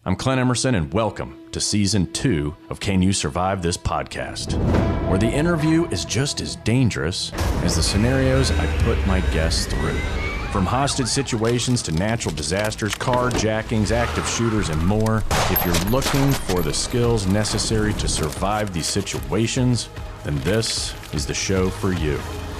I'm Clint Emerson, and welcome to Season 2 of Can You Survive This Podcast, where the interview is just as dangerous as the scenarios I put my guests through. From hostage situations to natural disasters, carjackings, active shooters, and more, if you're looking for the skills necessary to survive these situations, then this is the show for you.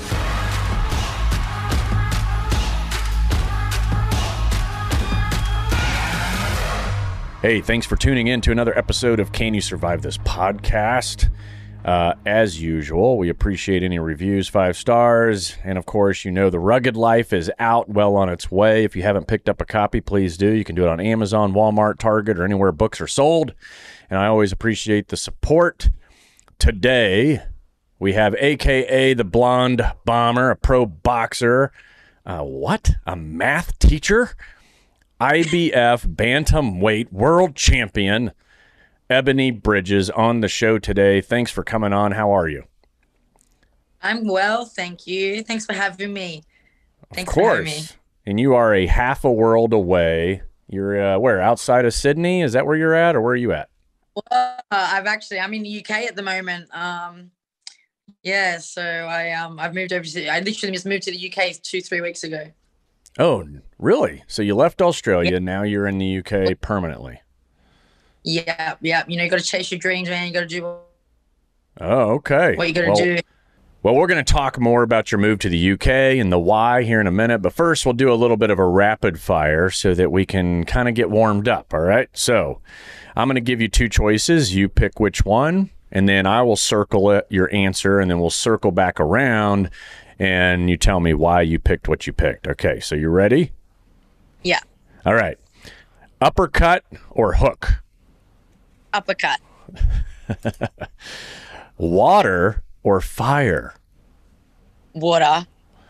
Hey, thanks for tuning in to another episode of Can You Survive This Podcast? As usual, we appreciate any reviews, 5 stars. And of course, you know the Rugged Life is out, well on its way. If you haven't picked up a copy, please do. You can do it on Amazon, Walmart, Target, or anywhere books are sold. And I always appreciate the support. Today, we have AKA the Blonde Bomber, a pro boxer. A math teacher? IBF Bantamweight World Champion Ebony Bridges on the show today. Thanks for coming on. How are you? I'm well, thank you. Thanks for having me. Of course. And you are a half a world away. You're where? Outside of Sydney? Is that where you're at, or where are you at? Well, I'm in the UK at the moment. So I've moved over to. I literally just moved to the UK 2-3 weeks ago. Oh, really? So you left Australia, Now you're in the UK permanently. Yeah. You know, you got to chase your dreams, man. You got to do okay. What you got to do. Well, we're going to talk more about your move to the UK and the why here in a minute. But first, we'll do a little bit of a rapid fire so that we can kind of get warmed up, all right? So I'm going to give you 2 choices. You pick which one, and then I will circle your answer, and then we'll circle back around, and you tell me why you picked what you picked. Okay, so you ready? Yeah. All right. Uppercut or hook? Uppercut. Water or fire? Water.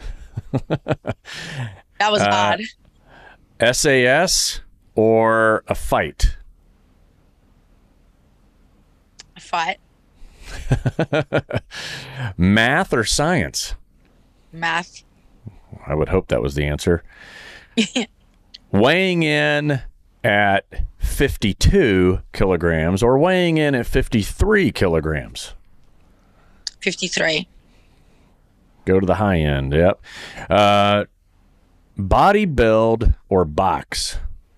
That was hard. SAS or a fight? A fight. Math or science? Math. I would hope that was the answer. Weighing in at 52 kilograms or weighing in at 53 kilograms? 53. Go to the high end, yep. Body build or box?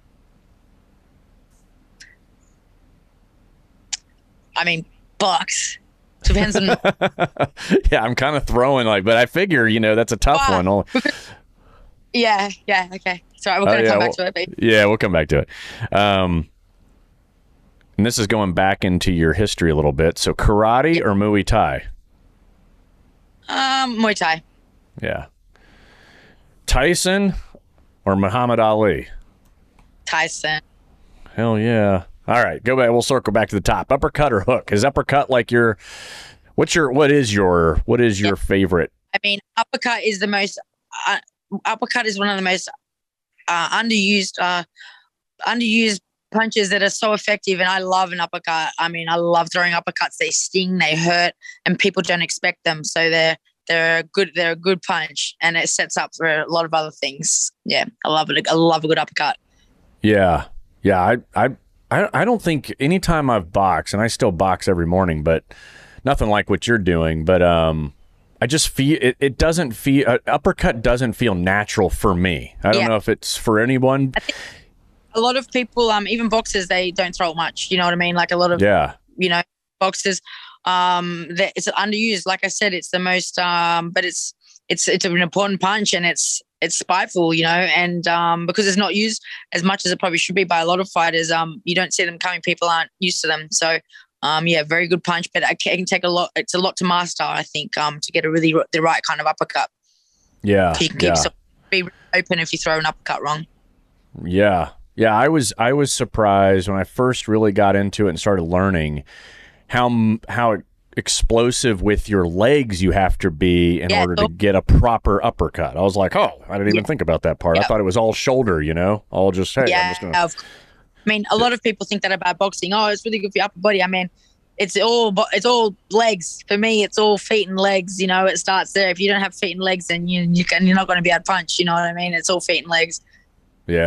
I mean, box. Depends on. Yeah, I'm kind of throwing but I figure, that's a tough one. Yeah, okay. Sorry, we're going to come back to it, babe. Yeah, we'll come back to it. And this is going back into your history a little bit. So karate or Muay Thai? Muay Thai. Yeah. Tyson or Muhammad Ali? Tyson. Hell yeah. All right, go back. We'll circle back to the top. Uppercut or hook? Is uppercut like what is your favorite? I mean, uppercut is the most. Uppercut is one of the most underused punches that are so effective, and I love an uppercut. I mean, I love throwing uppercuts. They sting, they hurt, and people don't expect them. So they're a good punch, and it sets up for a lot of other things. Yeah, I love it. I love a good uppercut. Yeah. I don't think anytime I've boxed, and I still box every morning, but nothing like what you're doing. But I just feel it doesn't feel uppercut doesn't feel natural for me. I don't know if it's for anyone. I think a lot of people, even boxers, they don't throw it much. You know what I mean? Like a lot of boxers, it's underused. Like I said, it's the most, but it's an important punch, and it's spiteful, and because it's not used as much as it probably should be by a lot of fighters, you don't see them coming. People aren't used to them. So, very good punch, but it can take a lot. It's a lot to master, I think, to get the right kind of uppercut. Yeah. So you can be open if you throw an uppercut wrong. Yeah. Yeah. I was surprised when I first really got into it and started learning how explosive with your legs you have to be in order to get a proper uppercut. I was like, I didn't even think about that part. I thought it was all shoulder, all just, hey, I'm just gonna... I mean, a lot of people think that about boxing. Oh, it's really good for your upper body. I mean, it's all legs. For me, it's all feet and legs. It starts there. If you don't have feet and legs, then you're not going to be able to punch. You know what I mean? It's all feet and legs. Yeah.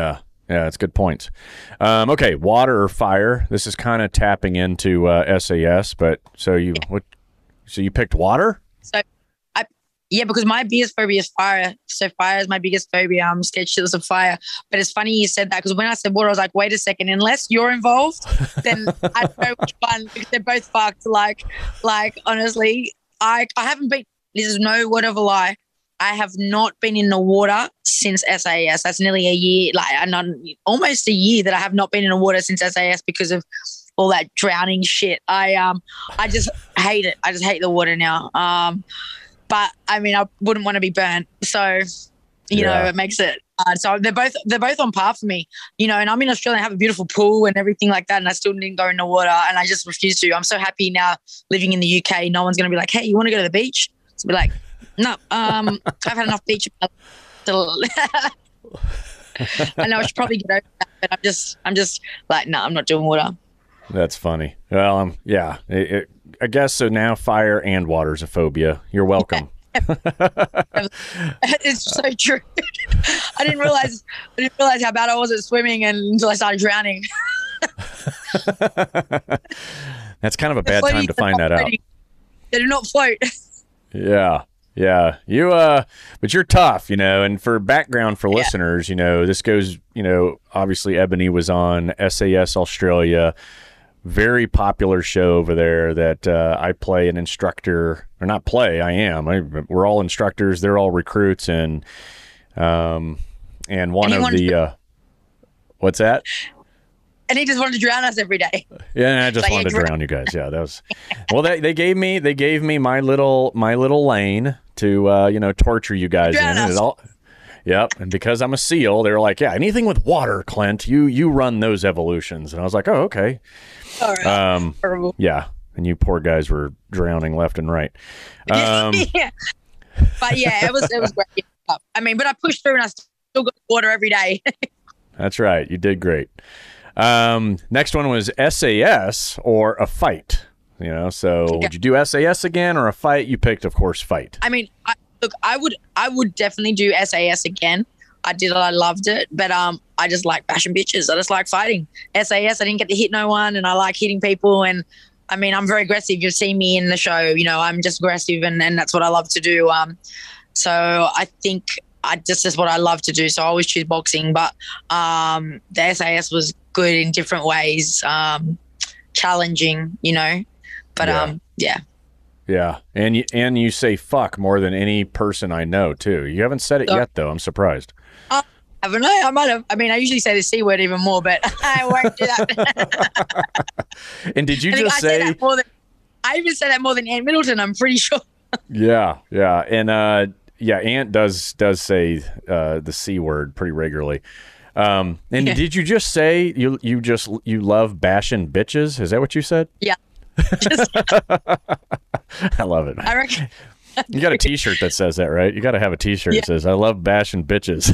Yeah, that's good points. Okay, water or fire. This is kind of tapping into SAS, but so you picked water? So because my biggest phobia is fire. So fire is my biggest phobia. I'm scared shitless of fire. But it's funny you said that, because when I said water, I was like, wait a second, unless you're involved, then I don't know which one, because they're both fucked. Like honestly, I haven't been, this is no word of a lie, I have not been in the water since SAS. That's nearly a year, almost a year that I have not been in the water since SAS because of all that drowning shit. I just hate it. I just hate the water now. But I mean, I wouldn't want to be burnt. So, you know, it makes it so they're both on par for me, you know, and I'm in Australia, I have a beautiful pool and everything like that, and I still didn't go in the water, and I just refuse to. I'm so happy now living in the UK. No one's going to be like, hey, you want to go to the beach? So be like, no, I've had enough beach. I know I should probably get over that, but I'm just like, no, I'm not doing water. That's funny. Well, I guess so. Now fire and water is a phobia. You're welcome. It's so true. I didn't realize how bad I was at swimming until I started drowning. That's kind of a bad time to find that out. They do not float. Yeah. But you're tough, you know, and for background for listeners, you know, this goes, you know, obviously Ebony was on SAS Australia, very popular show over there that I play an instructor, or not play, I am. We're all instructors. They're all recruits. And one of the, what's that? And he just wanted to drown us every day. Yeah, I just wanted to drown you guys. Yeah, that was. Well, they gave me my little lane to torture you guys in. And it all. Yep, and because I'm a SEAL, they were like, "Yeah, anything with water, Clint, you run those evolutions." And I was like, "Oh, okay." All right. Yeah, and you poor guys were drowning left and right. Yeah. But yeah, it was great. I mean, but I pushed through and I still got water every day. That's right. You did great. Next one was SAS or a fight. You know, so would you do SAS again or a fight? You picked, of course, fight. I mean, I would definitely do SAS again. I did it. I loved it. But I just like bashing bitches. I just like fighting. SAS, I didn't get to hit no one, and I like hitting people. And I mean, I'm very aggressive. You've seen me in the show. You know, I'm just aggressive, and that's what I love to do. So I think this is what I love to do. So I always choose boxing. But the SAS was good in different ways, challenging, you know. But yeah. Yeah, and you say fuck more than any person I know too. You haven't said it yet though. I'm surprised. Haven't I? I might have. I mean, I usually say the C word even more, but I won't do that. And did you just say? I even say that more than Ant Middleton. I'm pretty sure. Yeah, and Ant does say the C word pretty regularly. And did you just say you love bashing bitches? Is that what you said? Yeah. I love it. I reckon. You got a T-shirt that says that, right? You got to have a T-shirt that says, I love bashing bitches.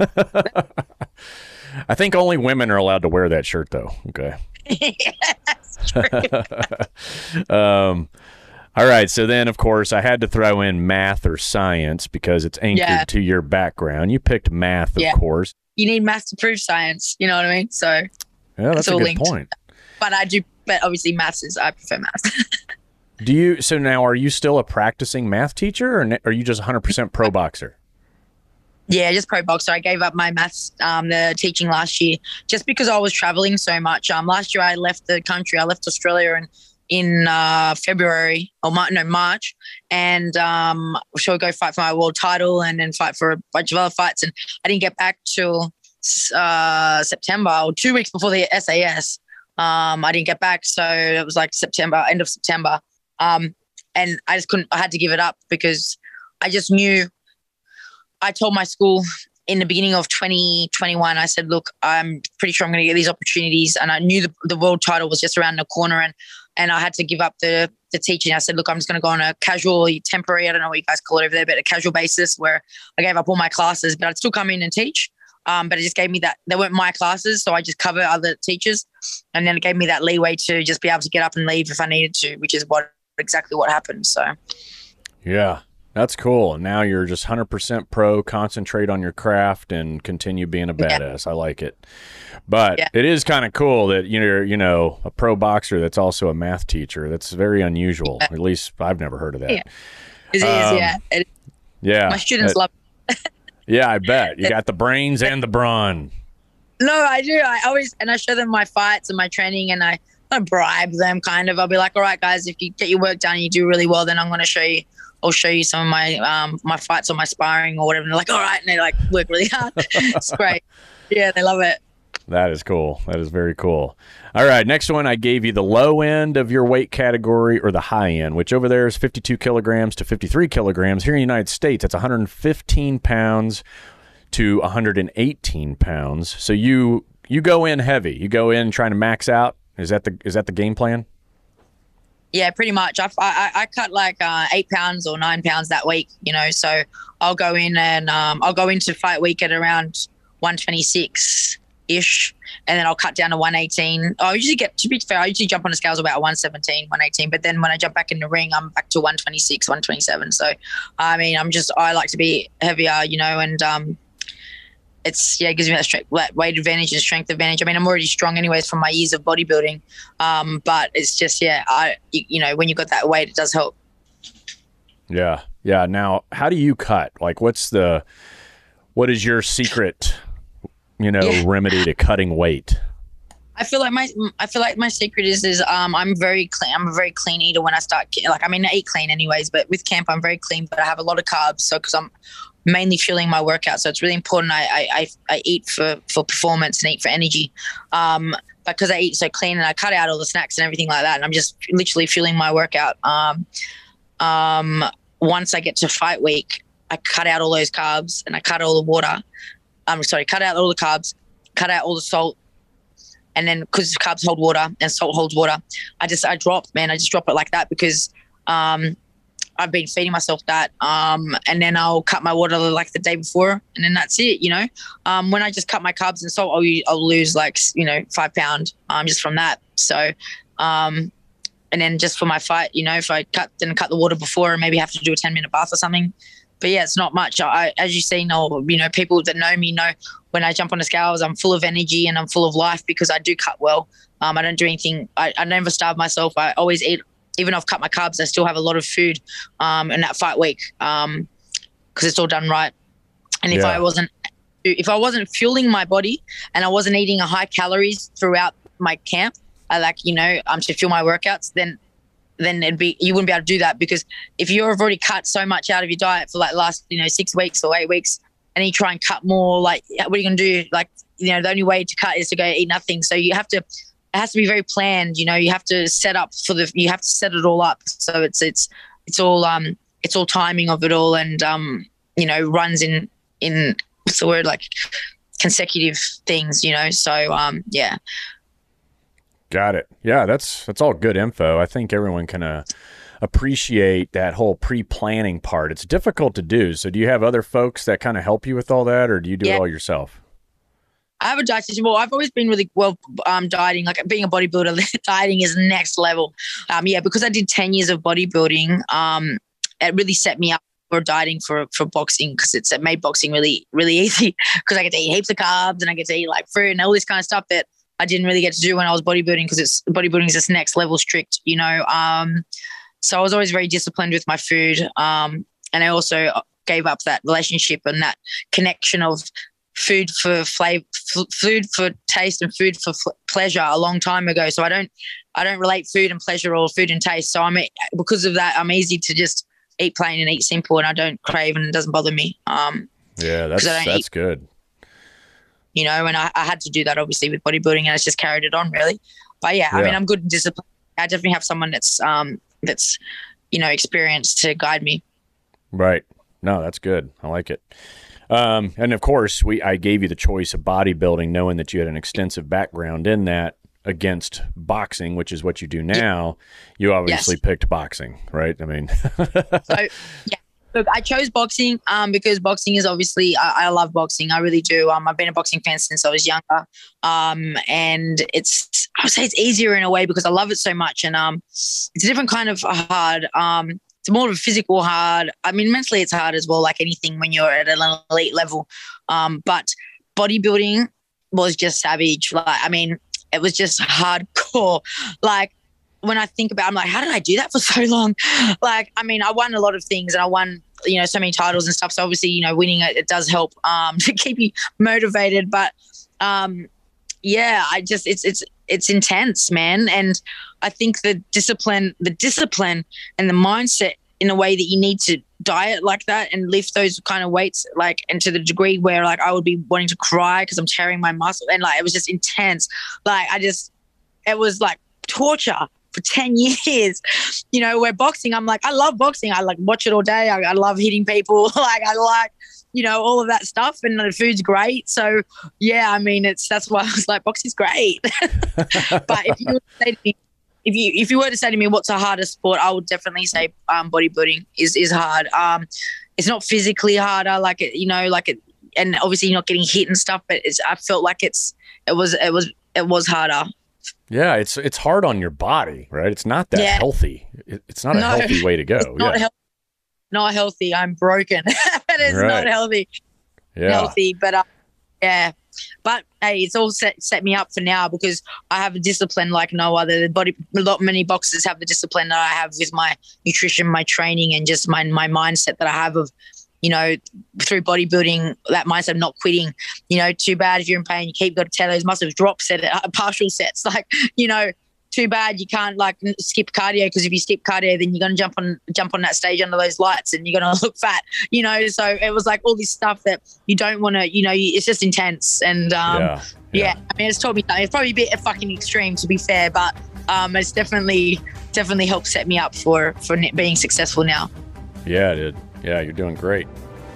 I think only women are allowed to wear that shirt, though. Okay. That's true. All right. So then, of course, I had to throw in math or science because it's anchored to your background. You picked math, of course. You need math to prove science. You know what I mean? So yeah, that's a good point. But obviously maths I prefer maths. So now are you still a practicing math teacher or are you just 100% pro boxer? Yeah, just pro boxer. I gave up my maths, the teaching last year just because I was traveling so much. Last year I left the country. I left Australia in February or March, and so go fight for my world title and then fight for a bunch of other fights. And I didn't get back till September or 2 weeks before the SAS. I didn't get back, so it was like end of September. And I just couldn't. I had to give it up because I just knew. I told my school in the beginning of 2021. I said, "Look, I'm pretty sure I'm going to get these opportunities," and I knew the world title was just around the corner, and I had to give up the teaching. I said, "Look, I'm just going to go on a casual, temporary. I don't know what you guys call it over there, but a casual basis where I gave up all my classes, but I'd still come in and teach." But it just gave me that they weren't my classes, so I just cover other teachers, and then it gave me that leeway to just be able to get up and leave if I needed to, which is exactly what happened. So, yeah, That's cool. Now you're just 100% pro, concentrate on your craft and continue being a badass. I like it. But it is kind of cool that you're, a pro boxer that's also a math teacher. That's very unusual. At least I've never heard of that. Yeah. It is, It is. Yeah. My students love it. Yeah, I bet. You got the brains and the brawn. No, I do. I show them my fights and my training, and I bribe them kind of. I'll be like, all right, guys, if you get your work done and you do really well, then I'll show you some of my my fights or my sparring or whatever. And they're like, all right. And they like work really hard. It's great. Yeah, they love it. That is cool. That is very cool. All right, next one, I gave you the low end of your weight category or the high end, which over there is 52 kilograms to 53 kilograms. Here in the United States, that's 115 pounds to 118 pounds. So you go in heavy. You go in trying to max out. Is that the game plan? Yeah, pretty much. I cut like 8 pounds or 9 pounds that week, so I'll go in and I'll go into fight week at around 126-ish, and then I'll cut down to 118. To be fair, I usually jump on the scales about 117, 118, but then when I jump back in the ring, I'm back to 126, 127. So, I mean, I like to be heavier, and it gives me that weight advantage and strength advantage. I mean, I'm already strong anyways from my years of bodybuilding. But it's just, when you got that weight, it does help. Yeah. Yeah. Now, how do you cut? Like, what is your secret, remedy to cutting weight? I feel like my secret is I'm very clean. I'm a very clean eater when I start. I eat clean anyways, but with camp, I'm very clean, but I have a lot of carbs. So, cause I'm mainly fueling my workout. So it's really important. I eat for performance and eat for energy. Because I eat so clean and I cut out all the snacks and everything like that. And I'm just literally fueling my workout. Once I get to fight week, I cut out all those carbs and I cut all the water. Cut out all the carbs, cut out all the salt. And then because carbs hold water and salt holds water, I just drop it like that because, I've been feeding myself that, and then I'll cut my water like the day before, and then that's it. When I just cut my carbs and salt, I'll lose 5 pounds just from that. So, and then just for my fight, if I cut the water before, and maybe have to do a 10-minute bath or something. But yeah, it's not much. As you see, people that know me know when I jump on the scales, I'm full of energy and I'm full of life because I do cut well. I don't do anything. I never starve myself. I always eat. Even though I've cut my carbs, I still have a lot of food in that fight week because it's all done right. And if I wasn't fueling my body and I wasn't eating a high calories throughout my camp, to fuel my workouts, then you wouldn't be able to do that because if you've already cut so much out of your diet for last 6 weeks or 8 weeks, and you try and cut more, what are you gonna do? The only way to cut is to go eat nothing. So you have to. It has to be very planned. You have to set up you have to set it all up. So it's all timing of it all and, runs in what's the word, consecutive things, so, yeah. Got it. Yeah. That's all good info. I think everyone can appreciate that whole pre-planning part. It's difficult to do. So do you have other folks that kind of help you with all that, or do you do it all yourself? I have a dietitian. Well, I've always been really well dieting. Being a bodybuilder, dieting is next level. Because I did 10 years of bodybuilding, it really set me up for dieting for boxing because it made boxing really, really easy because I get to eat heaps of carbs and I get to eat fruit and all this kind of stuff that I didn't really get to do when I was bodybuilding because bodybuilding is just next level strict, So I was always very disciplined with my food. And I also gave up that relationship and that connection of food for flavor, food for taste, and food for pleasure a long time ago. So I don't relate food and pleasure or food and taste. So because of that, I'm easy to just eat plain and eat simple, and I don't crave, and it doesn't bother me. That's good. And I had to do that obviously with bodybuilding, and it's just carried it on really. But I mean, I'm good and disciplined. I definitely have someone that's experienced to guide me. Right. No, that's good. I like it. And of course, I gave you the choice of bodybuilding, knowing that you had an extensive background in that against boxing, which is what you do now. You obviously picked boxing, right? I mean, Look, I chose boxing because boxing is obviously I love boxing. I really do. I've been a boxing fan since I was younger, and I would say it's easier in a way because I love it so much, and it's a different kind of hard. it's more of a physical hard. I mean, mentally it's hard as well, like anything when you're at an elite level. But bodybuilding was just savage. Like, I mean, it was just hardcore. Like, when I think about it, I'm like, how did I do that for so long? Like, I mean, I won a lot of things and I won, you know, so many titles and stuff. So obviously, you know, winning it does help to keep you motivated. But yeah, it's intense, man. And I think the discipline and the mindset in a way that you need to diet like that and lift those kind of weights, like, and to the degree where like I would be wanting to cry because I'm tearing my muscle, and like it was just intense. Like it was like torture for 10 years, you know, where boxing, I'm like, I love boxing. I like watch it all day. I love hitting people. Like I like, you know, all of that stuff, and the food's great. So yeah, I mean, that's why I was like, boxing's great. But if you were to say to me, if you were to say to me, what's a harder sport, I would definitely say bodybuilding is hard. It's not physically harder, like it, you know, like it, and obviously you're not getting hit and stuff, but I felt like it was harder. Yeah, it's hard on your body, right? It's not that healthy. It's not a healthy way to go. Not healthy. I'm broken. It is not healthy. Yeah. Healthy, but yeah. But hey, it's all set me up for now because I have a discipline like no other. Many boxers have the discipline that I have with my nutrition, my training, and just my mindset that I have of, you know, through bodybuilding, that mindset of not quitting. You know, too bad if you're in pain, you got to tear those muscles, drop set it, partial sets. Like, you know, too bad you can't like skip cardio, because if you skip cardio, then you're going to jump on that stage under those lights and you're going to look fat, you know. So it was like all this stuff that you don't want to, you know, it's just intense. And yeah, I mean, it's taught me that. It's probably a bit fucking extreme, to be fair, but it's definitely helped set me up for being successful now. Yeah, it did. Yeah, you're doing great.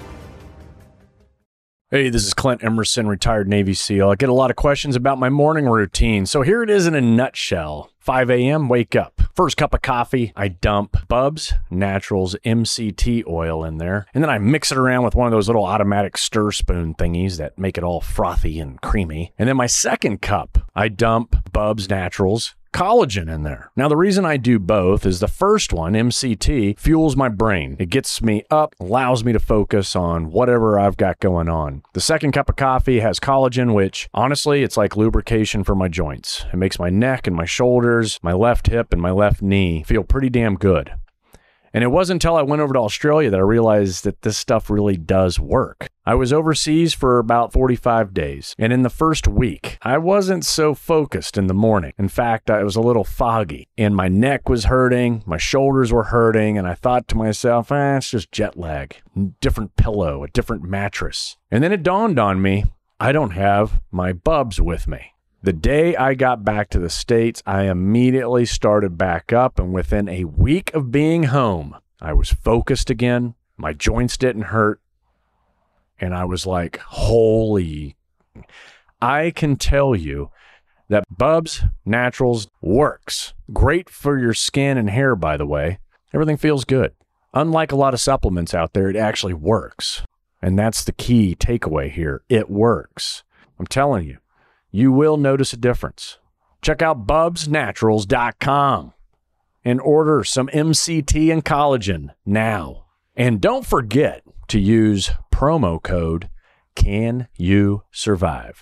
Hey, this is Clint Emerson, retired Navy SEAL. I get a lot of questions about my morning routine, so here it is in a nutshell. 5 a.m., wake up. First cup of coffee, I dump Bubs Naturals MCT oil in there, and then I mix it around with one of those little automatic stir spoon thingies that make it all frothy and creamy. And then my second cup, I dump Bubs Naturals collagen in there. Now, the reason I do both is the first one, MCT, fuels my brain. It gets me up, allows me to focus on whatever I've got going on. The second cup of coffee has collagen, which honestly, it's like lubrication for my joints. It makes my neck and my shoulders, my left hip and my left knee feel pretty damn good. And it wasn't until I went over to Australia that I realized that this stuff really does work. I was overseas for about 45 days, and in the first week, I wasn't so focused in the morning. In fact, I was a little foggy, and my neck was hurting, my shoulders were hurting, and I thought to myself, it's just jet lag, different pillow, a different mattress. And then it dawned on me, I don't have my Bubs with me. The day I got back to the States, I immediately started back up, and within a week of being home, I was focused again, my joints didn't hurt, and I was like, holy. I can tell you that Bubs Naturals works. Great for your skin and hair, by the way. Everything feels good. Unlike a lot of supplements out there, it actually works. And that's the key takeaway here. It works. I'm telling you. You will notice a difference. Check out bubsnaturals.com and order some MCT and collagen now. And don't forget to use promo code CANYOUSURVIVE.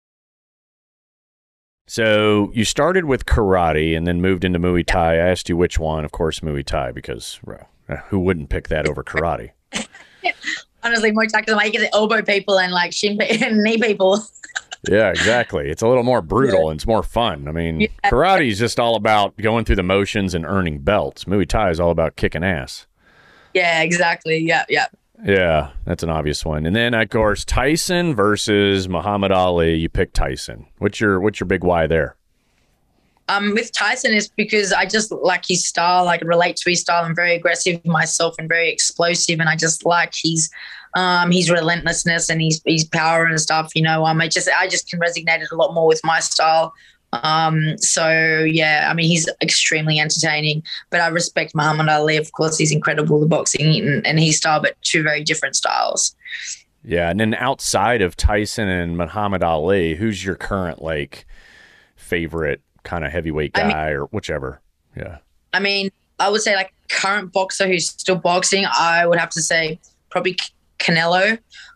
So you started with karate and then moved into Muay Thai. I asked you which one. Of course, Muay Thai, because who wouldn't pick that over karate? Honestly, Muay Thai, because like, you get to elbow people and like shin and knee people. Yeah, exactly. It's a little more brutal and it's more fun. I mean, karate is just all about going through the motions and earning belts. Muay Thai is all about kicking ass. Yeah, exactly. Yeah. Yeah, that's an obvious one. And then, of course, Tyson versus Muhammad Ali. You picked Tyson. What's your big why there? With Tyson is because I just like his style, like relate to his style. I'm very aggressive myself and very explosive, and I just like his relentlessness and his power and stuff. You know, I just can resonate a lot more with my style. So yeah, I mean, he's extremely entertaining, but I respect Muhammad Ali. Of course, he's incredible, the boxing and his style, but two very different styles. Yeah, and then outside of Tyson and Muhammad Ali, who's your current like favorite kind of heavyweight guy or whichever? Yeah. I mean, I would say like current boxer who's still boxing, I would have to say probably Canelo.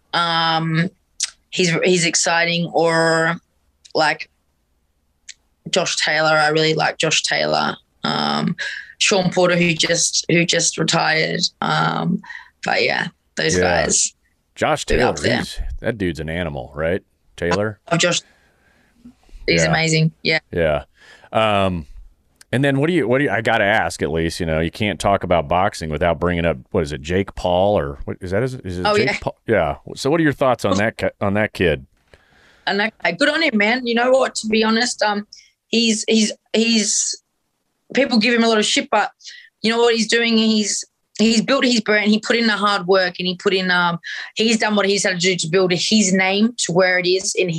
He's exciting, or like Josh Taylor. I really like Josh Taylor. Sean Porter, who just retired. But yeah, those guys. Josh Taylor, that dude's an animal, right? Taylor. Oh, Josh, he's amazing. Yeah. Yeah. And then what do you? I got to ask at least. You can't talk about boxing without bringing up, what is it, Jake Paul, or what is that? Is it Jake Paul? Yeah. So what are your thoughts on that kid? And good on him, man. You know what? To be honest, he's people give him a lot of shit, but you know what he's doing? He's built his brand. He put in the hard work, and he's done what he's had to do to build his name to where it is in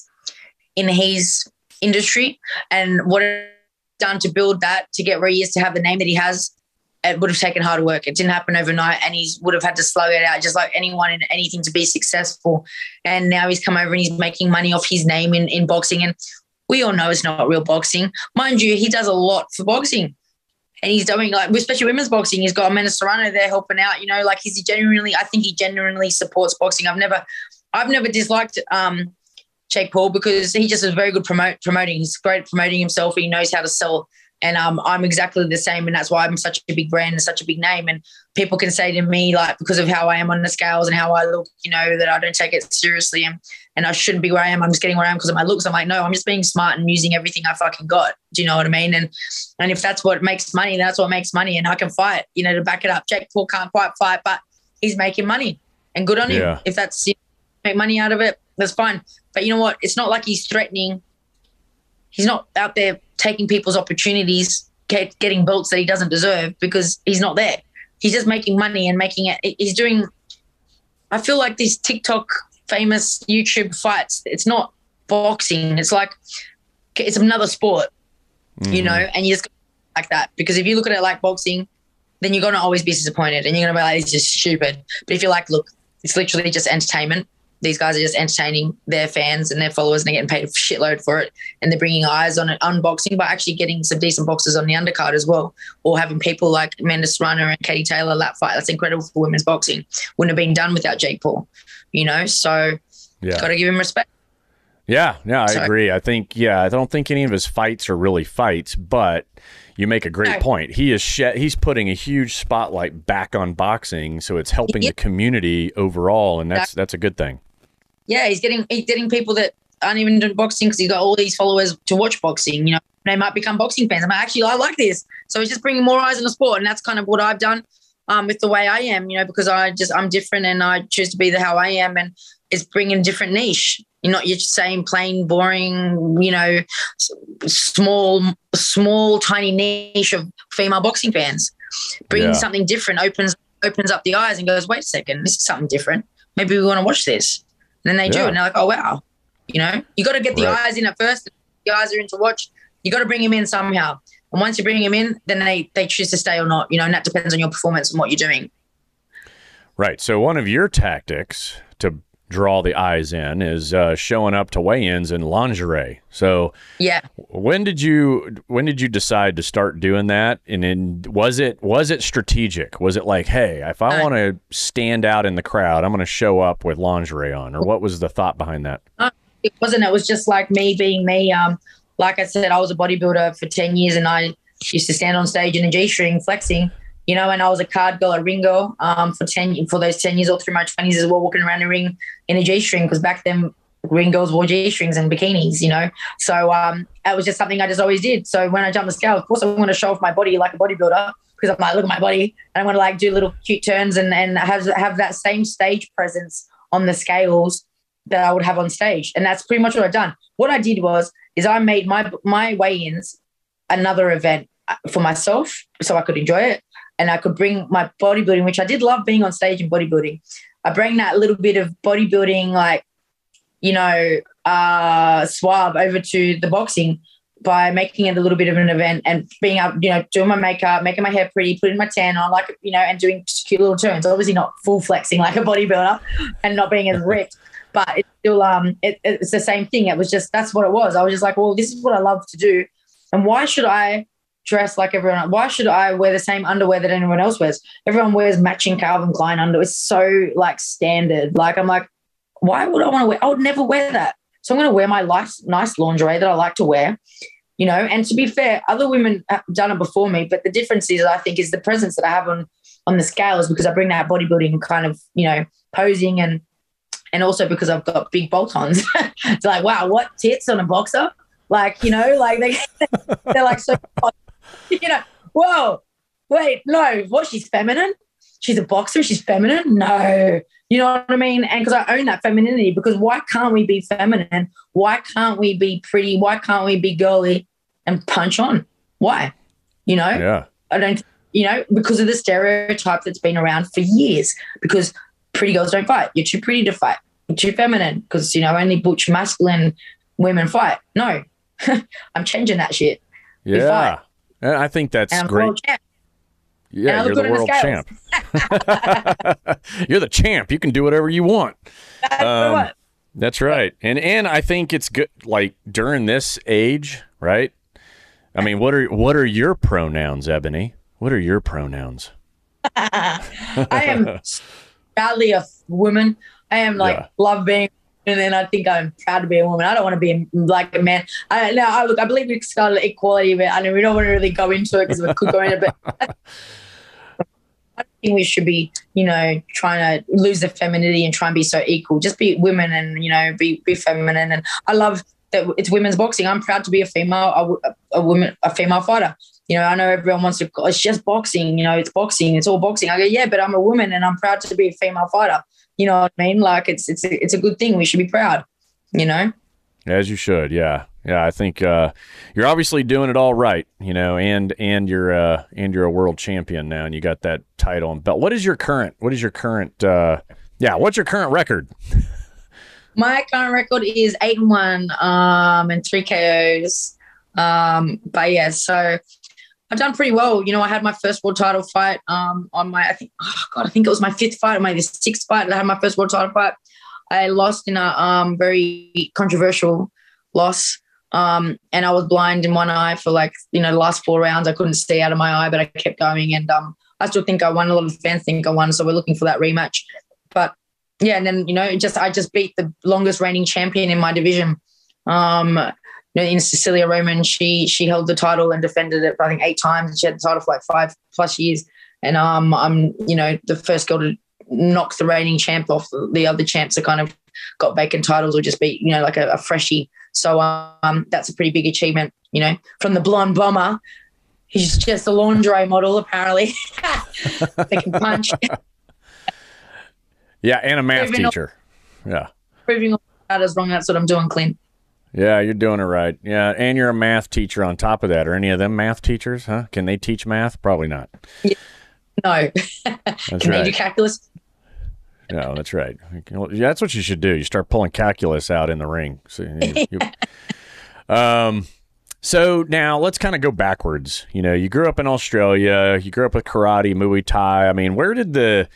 his industry, and what it's done to build that to get where he is to have the name that he has. It would have taken hard work. It didn't happen overnight, and he would have had to slug it out just like anyone in anything to be successful. And now he's come over and he's making money off his name in boxing, and we all know it's not real boxing. Mind you, he does a lot for boxing. And he's doing, like, especially women's boxing. He's got Amanda Serrano there helping out. Like I think he genuinely supports boxing. I've never disliked Jake Paul, because he just is very good promoting. He's great at promoting himself. He knows how to sell. And I'm exactly the same. And that's why I'm such a big brand and such a big name. And people can say to me, like, because of how I am on the scales and how I look, that I don't take it seriously and I shouldn't be where I am. I'm just getting where I am because of my looks. I'm like, no, I'm just being smart and using everything I fucking got. Do you know what I mean? And if that's what makes money, that's what makes money. And I can fight, to back it up. Jake Paul can't quite fight, but he's making money, and good on him. If that's make money out of it, that's fine. But you know what? It's not like he's threatening. He's not out there taking people's opportunities, getting belts that he doesn't deserve, because he's not there. He's just making money and making it. He's doing, I feel like these TikTok famous YouTube fights, it's not boxing. It's like, it's another sport, and you just like that. Because if you look at it like boxing, then you're going to always be disappointed and you're going to be like, it's just stupid. But if you're like, look, it's literally just entertainment. These guys are just entertaining their fans and their followers, and they're getting paid a shitload for it. And they're bringing eyes on it, unboxing, but actually getting some decent boxers on the undercard as well. Or having people like Amanda Serrano and Katie Taylor lap fight. That's incredible for women's boxing. Wouldn't have been done without Jake Paul, So got to give him respect. Yeah, I agree. I don't think any of his fights are really fights, but you make a great point. He's putting a huge spotlight back on boxing, so it's helping the community overall, and that's a good thing. Yeah, he's getting people that aren't even into boxing, because he's got all these followers to watch boxing. They might become boxing fans. I like this. So he's just bringing more eyes on the sport, and that's kind of what I've done with the way I am. Because I'm different, and I choose to be how I am, and it's bringing a different niche. You're not your same plain, boring, small, tiny niche of female boxing fans. Bringing something different opens up the eyes and goes, wait a second, this is something different. Maybe we want to watch this. And then they do, and they're like, oh, wow. You got to get the eyes in at first. The eyes are in to watch. You got to bring them in somehow. And once you bring them in, then they choose to stay or not, and that depends on your performance and what you're doing. Right. So one of your tactics to draw the eyes in is showing up to weigh-ins in lingerie. So when did you decide to start doing that? And then was it strategic? Was it like, hey, if I want to stand out in the crowd, I'm going to show up with lingerie on? Or what was the thought behind that? It wasn't. It was just like me being me. Like I said, I was a bodybuilder for 10 years, and I used to stand on stage in a G-string flexing. And I was a card girl, a ring girl, for those 10 years all through my 20s as well, walking around the ring in a G-string, because back then ring girls wore G-strings and bikinis, So it was just something I just always did. So when I jumped the scale, of course I want to show off my body like a bodybuilder, because I'm like, look at my body, and I want to like do little cute turns and have that same stage presence on the scales that I would have on stage. And that's pretty much what I've done. What I did is I made my weigh-ins another event for myself so I could enjoy it. And I could bring my bodybuilding, which I did love being on stage in bodybuilding. I bring that little bit of bodybuilding, swab over to the boxing by making it a little bit of an event and being up, doing my makeup, making my hair pretty, putting my tan on, and doing cute little turns. Obviously not full flexing like a bodybuilder and not being as ripped, but it's still, it's the same thing. It was just, that's what it was. I was just like, well, this is what I love to do. And why should I dress like everyone else? Why should I wear the same underwear that anyone else wears? Everyone wears matching Calvin Klein underwear. It's so like standard. Like, I'm like, why would I want to wear? I would never wear that. So I'm going to wear my nice lingerie that I like to wear, you know. And to be fair, other women have done it before me, but the difference is, I think, is the presence that I have on the scale is because I bring that bodybuilding kind of, you know, posing and also because I've got big bolt-ons. It's like, wow, what tits on a boxer? Like, you know, like they're like so, you know, whoa, wait, no, what? She's feminine? She's a boxer? She's feminine? No. You know what I mean? And because I own that femininity, because why can't we be feminine? Why can't we be pretty? Why can't we be girly and punch on? Why? You know? Yeah. I don't, you know, because of the stereotype that's been around for years, because pretty girls don't fight. You're too pretty to fight. You're too feminine because, you know, only butch masculine women fight. No, I'm changing that shit. Yeah. And I think that's great. Yeah, you're the world champ. You're the champ. You can do whatever you want. That's right. And I think it's good, like, during this age, right? I mean, what are your pronouns, Ebony? What are your pronouns? I am badly a woman. I am like love being, and then I think I'm proud to be a woman. I don't want to be like a man. I believe in equality, but I know we don't want to really go into it because we could go into it. But I think we should be, you know, trying to lose the femininity and try and be so equal. Just be women and, you know, be feminine. And I love that it's women's boxing. I'm proud to be a female fighter. You know, I know everyone wants to, it's just boxing, you know, it's boxing, it's all boxing. I go, yeah, but I'm a woman and I'm proud to be a female fighter. You know what I mean? Like, it's a good thing. We should be proud, you know? As you should. Yeah. Yeah. I think, you're obviously doing it all right, you know, and you're a world champion now and you got that title and belt. What's your current record? My current record is 8-1, and 3 KOs. But yeah, so I've done pretty well. You know, I had my first world title fight on my, I think it was my 5th fight, or maybe 6th fight. I had my first world title fight. I lost in a very controversial loss. And I was blind in one eye for, like, you know, the last 4 rounds. I couldn't see out of my eye, but I kept going. And I still think I won. A lot of fans think I won. So we're looking for that rematch. But yeah, and then, you know, I just beat the longest reigning champion in my division. In Cecilia Roman, she held the title and defended it, I think, 8 times. She had the title for like 5+ years. And I'm, you know, the first girl to knock the reigning champ off the other champs that kind of got vacant titles or just be, you know, like a freshie. So that's a pretty big achievement, you know, from the blonde bomber. He's just a lingerie model, apparently. They can punch. Yeah, and a math teacher. Yeah. Proving all that is wrong. That's what I'm doing, Clint. Yeah, you're doing it right. Yeah, and you're a math teacher on top of that. Are any of them math teachers, huh? Can they teach math? Probably not. Yeah. No. Can they do calculus? No, that's right. Yeah, that's what you should do. You start pulling calculus out in the ring. So now let's kind of go backwards. You know, you grew up in Australia. You grew up with karate, Muay Thai. I mean, where did the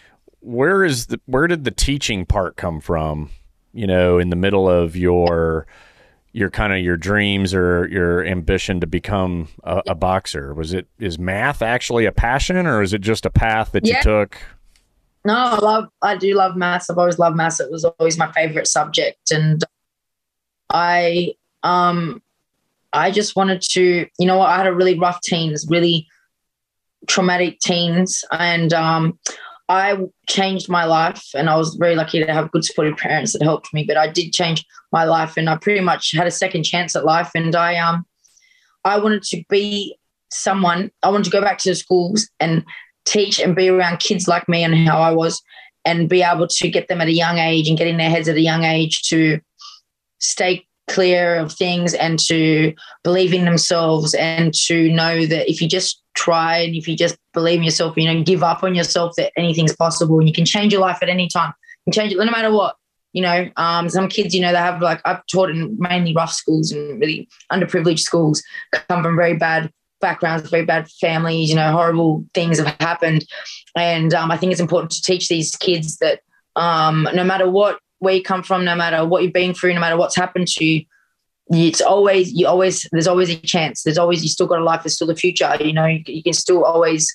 teaching part come from? You know, in the middle of your kind of your dreams or your ambition to become a boxer? Is math actually a passion, or is it just a path that you took? No, I do love maths. I've always loved maths. It was always my favorite subject. And I just wanted to, you know what, I had a really rough teens, really traumatic teens. And I changed my life, and I was very lucky to have good supportive parents that helped me, but I did change my life, and I pretty much had a second chance at life. And I wanted to be someone. I wanted to go back to the schools and teach and be around kids like me and how I was, and be able to get them at a young age and get in their heads at a young age to stay clear of things and to believe in themselves, and to know that if you just try and if you just believe in yourself, you know, give up on yourself, that anything's possible and you can change your life at any time. You can change it no matter what. You know, some kids, you know, they have, like, I've taught in mainly rough schools and really underprivileged schools, come from very bad backgrounds, very bad families, you know, horrible things have happened. And I think it's important to teach these kids that no matter where you come from, no matter what you've been through, no matter what's happened to you, there's always a chance. You still got a life. There's still the future. You know, you can still always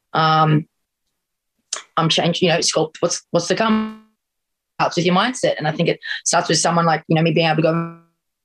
change. You know, sculpt what's to come. Starts with your mindset, and I think it starts with someone like, you know, me being able to go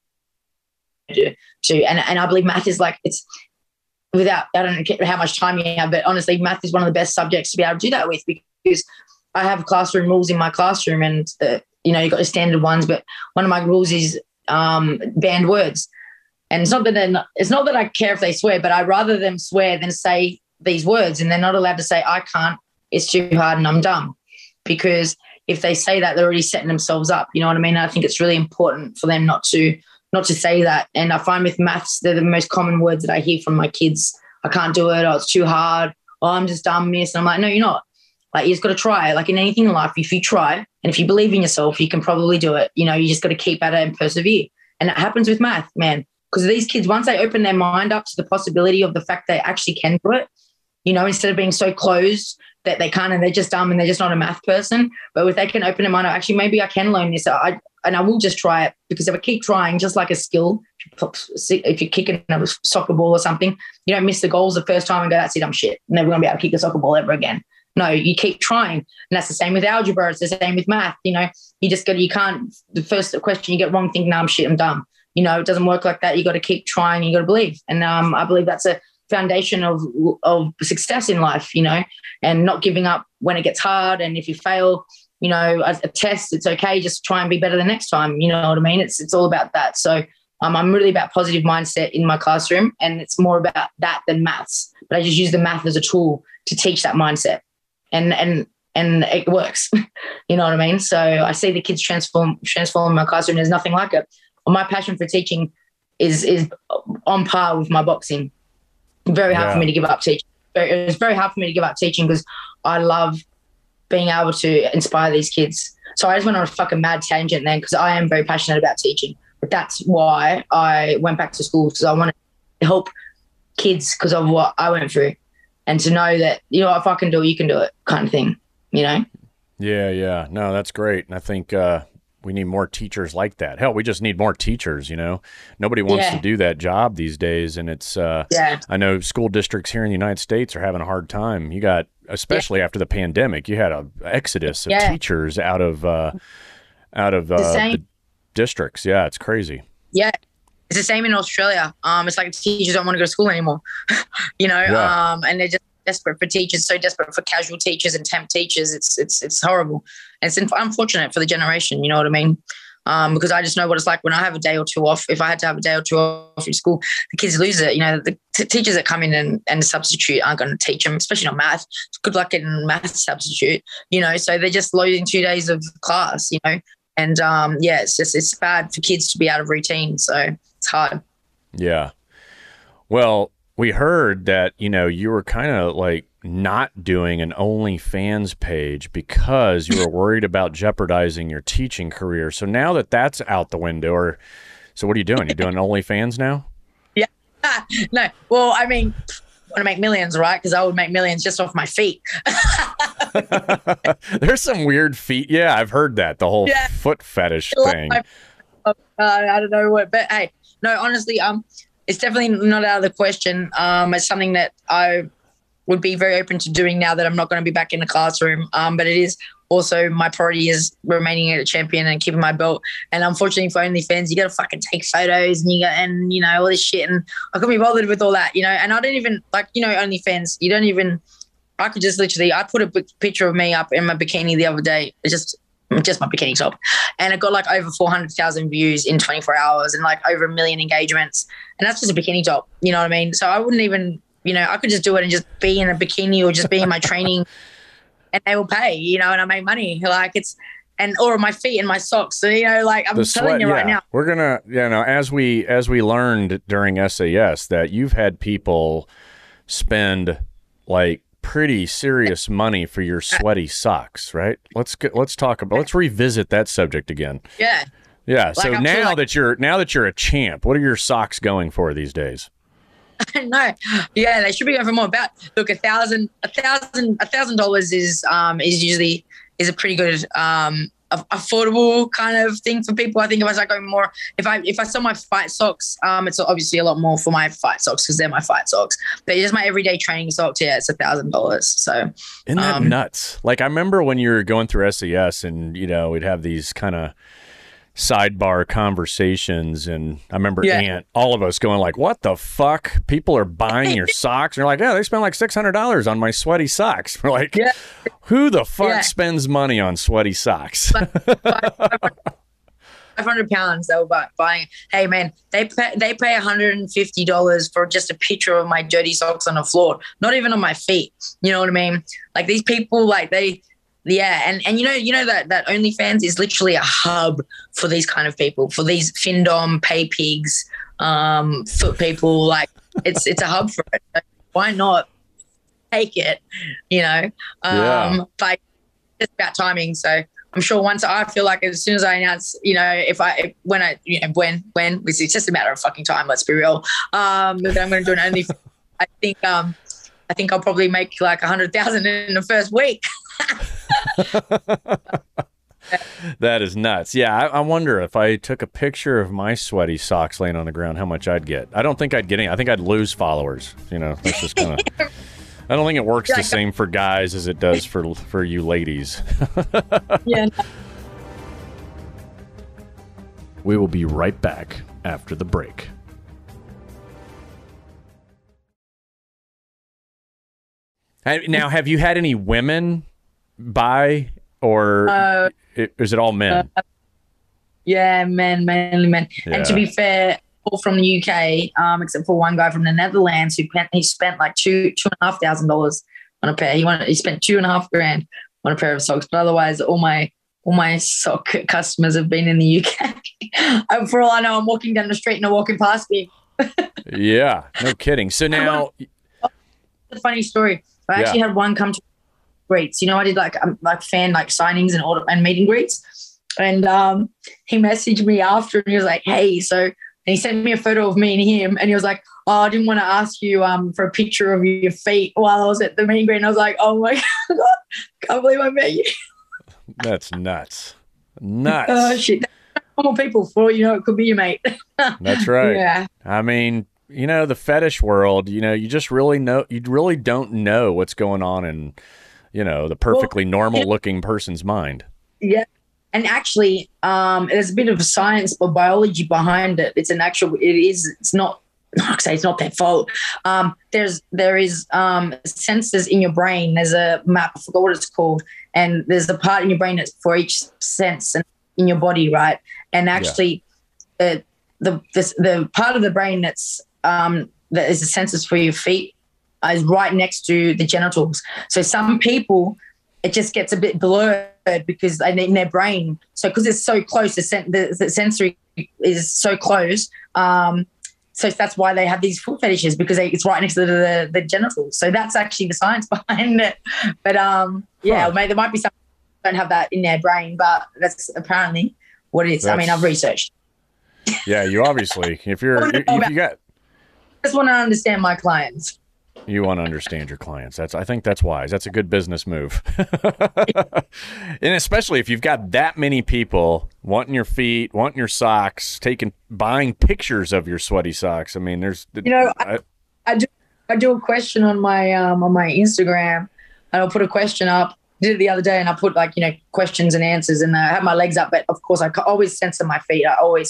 to and I believe math is like, it's without, I don't know how much time you have, but honestly, math is one of the best subjects to be able to do that with, because I have classroom rules in my classroom, and you know, you've got the standard ones, but one of my rules is banned words. And it's not that I care if they swear, but I'd rather them swear than say these words, and they're not allowed to say, I can't, it's too hard, and I'm dumb. Because if they say that, they're already setting themselves up. You know what I mean? I think it's really important for them not to say that. And I find with maths, they're the most common words that I hear from my kids. I can't do it. Oh, it's too hard. Oh, I'm just dumb, miss. And I'm like, no, you're not. Like, you just got to try. Like in anything in life, if you try and if you believe in yourself, you can probably do it. You know, you just got to keep at it and persevere. And it happens with math, man. Because these kids, once they open their mind up to the possibility of the fact they actually can do it, you know, instead of being so closed that they can't and they're just dumb and they're just not a math person. But if they can open their mind up, actually, maybe I can learn this. And I will just try it, because if I keep trying, just like a skill, if you're kicking a soccer ball or something, you don't miss the goals the first time and go, that's it, I'm shit. I'm never going to be able to kick a soccer ball ever again. No, you keep trying. And that's the same with algebra. It's the same with math. You know, you can't, the first question you get wrong, think, no, I'm shit, I'm dumb. You know, it doesn't work like that. You got to keep trying. You got to believe. And I believe that's a foundation of success in life, you know, and not giving up when it gets hard. And if you fail, you know, a test, it's okay. Just try and be better the next time. You know what I mean? It's all about that. So I'm really about positive mindset in my classroom, and it's more about that than maths. But I just use the math as a tool to teach that mindset, and it works. You know what I mean? So I see the kids transform in my classroom. There's nothing like it. My passion for teaching is on par with my boxing. Very hard for me to give up teaching. It's very hard for me to give up teaching, because I love being able to inspire these kids. So I just went on a fucking mad tangent then, because I am very passionate about teaching. But that's why I went back to school, because I wanted to help kids because of what I went through, and to know that, you know, if I can do it, you can do it, kind of thing, you know? Yeah. No, that's great. And I think we need more teachers like that. Hell, we just need more teachers, you know? Nobody wants to do that job these days. And it's, I know school districts here in the United States are having a hard time. You got, especially after the pandemic, you had an exodus of teachers out of the districts. Yeah, it's crazy. Yeah. It's the same in Australia. It's like teachers don't want to go to school anymore, you know, and they're just desperate for teachers, so desperate for casual teachers and temp teachers. It's horrible. And it's unfortunate for the generation, you know what I mean? Because I just know what it's like when I have a day or two off. If I had to have a day or two off in school, the kids lose it. You know, the teachers that come in and substitute aren't going to teach them, especially not math. Good luck getting a math substitute, you know, so they're just losing 2 days of class, you know. And it's bad for kids to be out of routine. So it's hard. Yeah. Well, we heard that, you know, you were kind of like not doing an OnlyFans page because you were worried about jeopardizing your teaching career. So now that that's out the window, so what are you doing? You're doing OnlyFans now? Yeah. No. Well, I mean, I want to make millions, right? Because I would make millions just off my feet. There's some weird feet. Yeah, I've heard that. The whole foot fetish thing. I don't know what, but hey, no, honestly, it's definitely not out of the question. It's something that I would be very open to doing now that I'm not going to be back in the classroom. But it is also my priority is remaining a champion and keeping my belt. And unfortunately for OnlyFans, you got to fucking take photos and you know, all this shit. And I couldn't be bothered with all that, you know, and I don't even OnlyFans, I could just literally, I put a picture of me up in my bikini the other day. It's just my bikini top. And it got like over 400,000 views in 24 hours and like over 1 million engagements. And that's just a bikini top, you know what I mean? So I wouldn't even, you know, I could just do it and just be in a bikini or just be in my training and they will pay, you know, and I make money. Like or my feet and my socks. So, you know, like I'm telling you right now. We're going to, you know, as we learned during SAS that you've had people spend like pretty serious money for your sweaty socks, right? Let's revisit that subject again. Yeah. Yeah. So like now that you're a champ, what are your socks going for these days? I know. Yeah, they should be going for more. About look, $1,000 is usually a pretty good affordable kind of thing for people. I think if I start going more, if I sell my fight socks, it's obviously a lot more for my fight socks because they're my fight socks. But just my everyday training socks, yeah, it's $1,000. So isn't that nuts? Like I remember when you were going through SES and we'd have these kind of sidebar conversations, and I remember all of us going like, what the fuck, people are buying your socks, and you're like, yeah, they spent like $600 on my sweaty socks. We're like, who the fuck spends money on sweaty socks? 500 pounds they were buying. Hey man, they pay $150 for just a picture of my dirty socks on the floor, not even on my feet. You know what I mean? Like these people, like and you know that OnlyFans is literally a hub for these kind of people, for these Findom, pay pigs, foot people. Like it's a hub for it. So why not take it? But it's about timing. So I'm sure I feel like as soon as I announce, when it's just a matter of fucking time. Let's be real. That I'm going to do an OnlyFans. I think I'll probably make like 100,000 in the first week. That is nuts. Yeah, I wonder if I took a picture of my sweaty socks laying on the ground, how much I'd get. I don't think I'd get any. I think I'd lose followers. That's just kind of. I don't think it works the same for guys as it does for you ladies. Yeah. We will be right back after the break. Now, have you had any women buy, or is it all men? Yeah, mainly men. Yeah. And to be fair, all from the UK, except for one guy from the Netherlands he spent like $2,500 on a pair. He spent $2,500 on a pair of socks. But otherwise, all my sock customers have been in the UK. For all I know, I'm walking down the street and they're walking past me. Yeah, no kidding. So now, a funny story. I actually had one come to greets. I did like fan signings and meet and greets. And he messaged me after and he was like, hey, and he sent me a photo of me and him, and he was like, oh, I didn't want to ask you for a picture of your feet while I was at the meet and greet. And I was like, oh my God, can't believe I met you. That's nuts. Nuts. Shit. Normal people, for it could be your mate. That's right. Yeah. I mean, the fetish world, you just really don't know what's going on in, the perfectly normal looking person's mind. Yeah. And actually, there's a bit of a science or biology behind it. It's not their fault. There is sensors in your brain. There's a map, I forgot what it's called. And there's a part in your brain that's for each sense in your body, right? And actually the part of the brain that is the sensors for your feet is right next to the genitals. So some people, it just gets a bit blurred because in their brain. So because it's so close, the sensory is so close. So that's why they have these foot fetishes, because it's right next to the genitals. So that's actually the science behind it. But there might be some who don't have that in their brain, but that's apparently what it is. I mean, I've researched. Yeah, you obviously, if you got. I just want to understand my clients. You want to understand your clients. I think that's wise. That's a good business move. And especially if you've got that many people wanting your feet, wanting your socks, buying pictures of your sweaty socks. I mean, there's I do a question on my Instagram, and I'll put a question up. I did it the other day, and I put questions and answers, and I have my legs up, but of course I always censor my feet.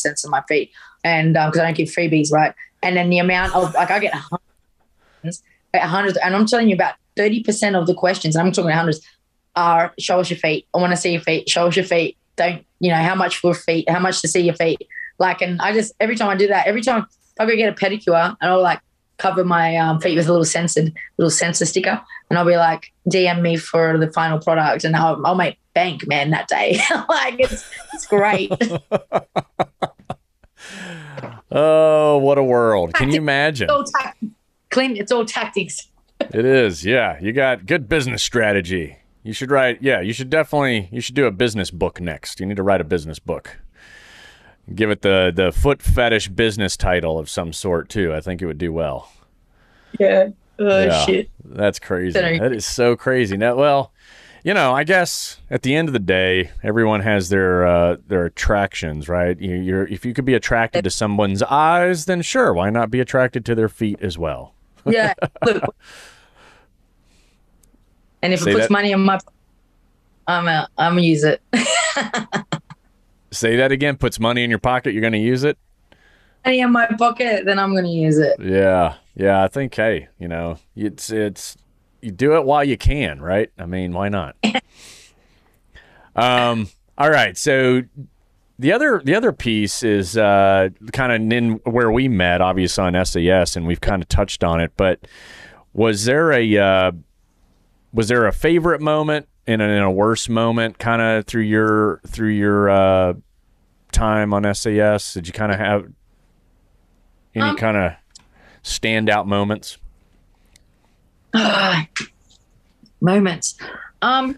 And because I don't give freebies, right? And then the amount of I get hundreds, and I'm telling you, about 30% of the questions, I'm talking hundreds, are show us your feet. I want to see your feet. Show us your feet. Don't, how much for feet? How much to see your feet? And I just, every time I do that, every time I go get a pedicure, and I'll cover my feet with a little sensor sticker, and I'll be like, DM me for the final product, and I'll make bank, man, that day. It's great. Oh, what a world. Can you imagine? It's all tactics. It is, yeah. You got good business strategy. You should you should do a business book next. You need to write a business book. Give it the foot fetish business title of some sort, too. I think it would do well. Yeah. Shit. That's crazy. That is so crazy. Now, well, I guess at the end of the day, everyone has their attractions, right? If you could be attracted to someone's eyes, then sure, why not be attracted to their feet as well? Yeah. Look. And if it puts money in my, I'm gonna use it. Say that again. Puts money in your pocket, you're gonna use it. Money in my pocket, then I'm gonna use it. Yeah. I think, hey, it's you do it while you can, right? I mean, why not? All right. So the other piece is kind of in where we met, obviously on SAS, and we've kind of touched on it. But was there a favorite moment and a worse moment, kind of through your time on SAS? Did you kind of have any kind of standout moments? Moments. I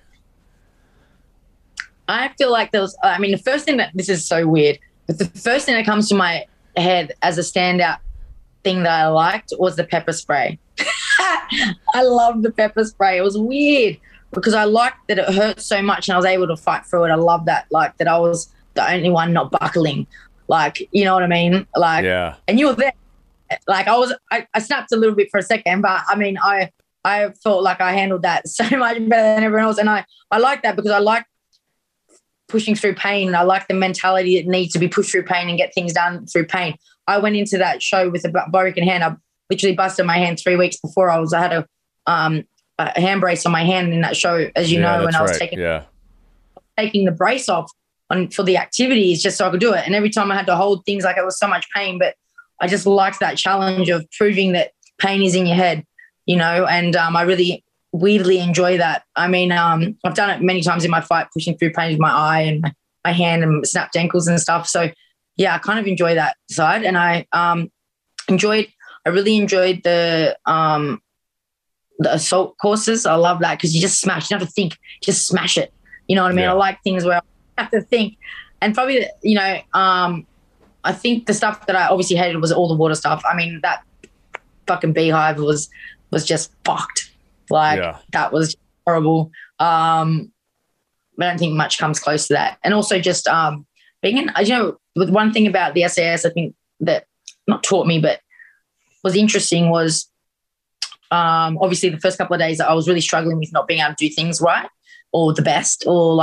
feel like there was, the first thing this is so weird, but the first thing that comes to my head as a standout thing that I liked was the pepper spray. I loved the pepper spray. It was weird because I liked that it hurt so much and I was able to fight through it. I love that, like that I was the only one not buckling. Like, you know what I mean? Like, yeah. And you were there. Like I snapped a little bit for a second, but I felt like I handled that so much better than everyone else. And I like that because I like pushing through pain. I like the mentality that needs to be pushed through pain and get things done through pain. I went into that show with a broken hand. I literally busted my hand 3 weeks before I had a hand brace on my hand in that show, as you know, and I was taking the brace off for the activities just so I could do it. And every time I had to hold things, like it was so much pain, but I just liked that challenge of proving that pain is in your head, and I really weirdly enjoy that. I've done it many times in my fight, pushing through pain with my eye and my hand and snapped ankles and stuff. So yeah, I kind of enjoy that side. And I really enjoyed the assault courses. I love that because you just smash, you don't have to think, just smash it. You know what I mean? Yeah. I like things where I have to think. And probably, I think the stuff that I obviously hated was all the water stuff. I mean, that fucking beehive was just fucked. That was horrible. But I don't think much comes close to that. And also just being in, with one thing about the SAS, I think that not taught me, but was interesting was obviously the first couple of days I was really struggling with not being able to do things right or the best, or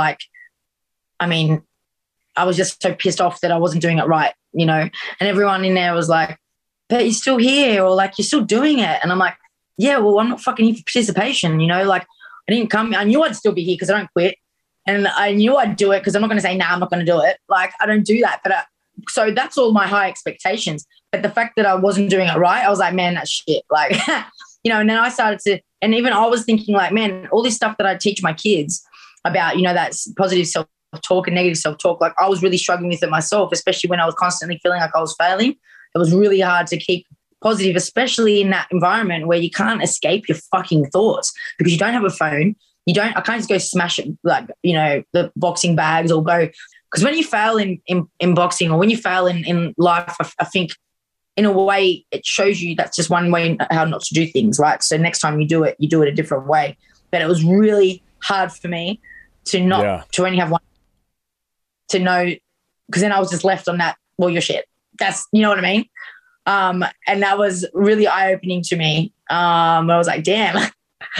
I was just so pissed off that I wasn't doing it right, and everyone in there was like, but you're still here, or like, you're still doing it. And I'm like, yeah, well, I'm not fucking here for participation, I didn't come, I knew I'd still be here because I don't quit. And I knew I'd do it because I'm not going to say, nah, I'm not going to do it. Like, I don't do that. But so that's all my high expectations. But the fact that I wasn't doing it right, I was like, man, that's shit. Like, and then I started to, and even I was thinking like, man, all this stuff that I teach my kids about, that's positive self-talk and negative self-talk, like I was really struggling with it myself, especially when I was constantly feeling like I was failing. It was really hard to keep positive, especially in that environment where you can't escape your fucking thoughts because you don't have a phone. I can't just go smash it, like, the boxing bags or go, because when you fail in boxing or when you fail in life, I think in a way it shows you that's just one way how not to do things, right? So next time you do it a different way. But it was really hard for me to to only have one, to know, because then I was just left on that, well, you're shit. That's, you know what I mean? And that was really eye-opening to me. I was like, damn,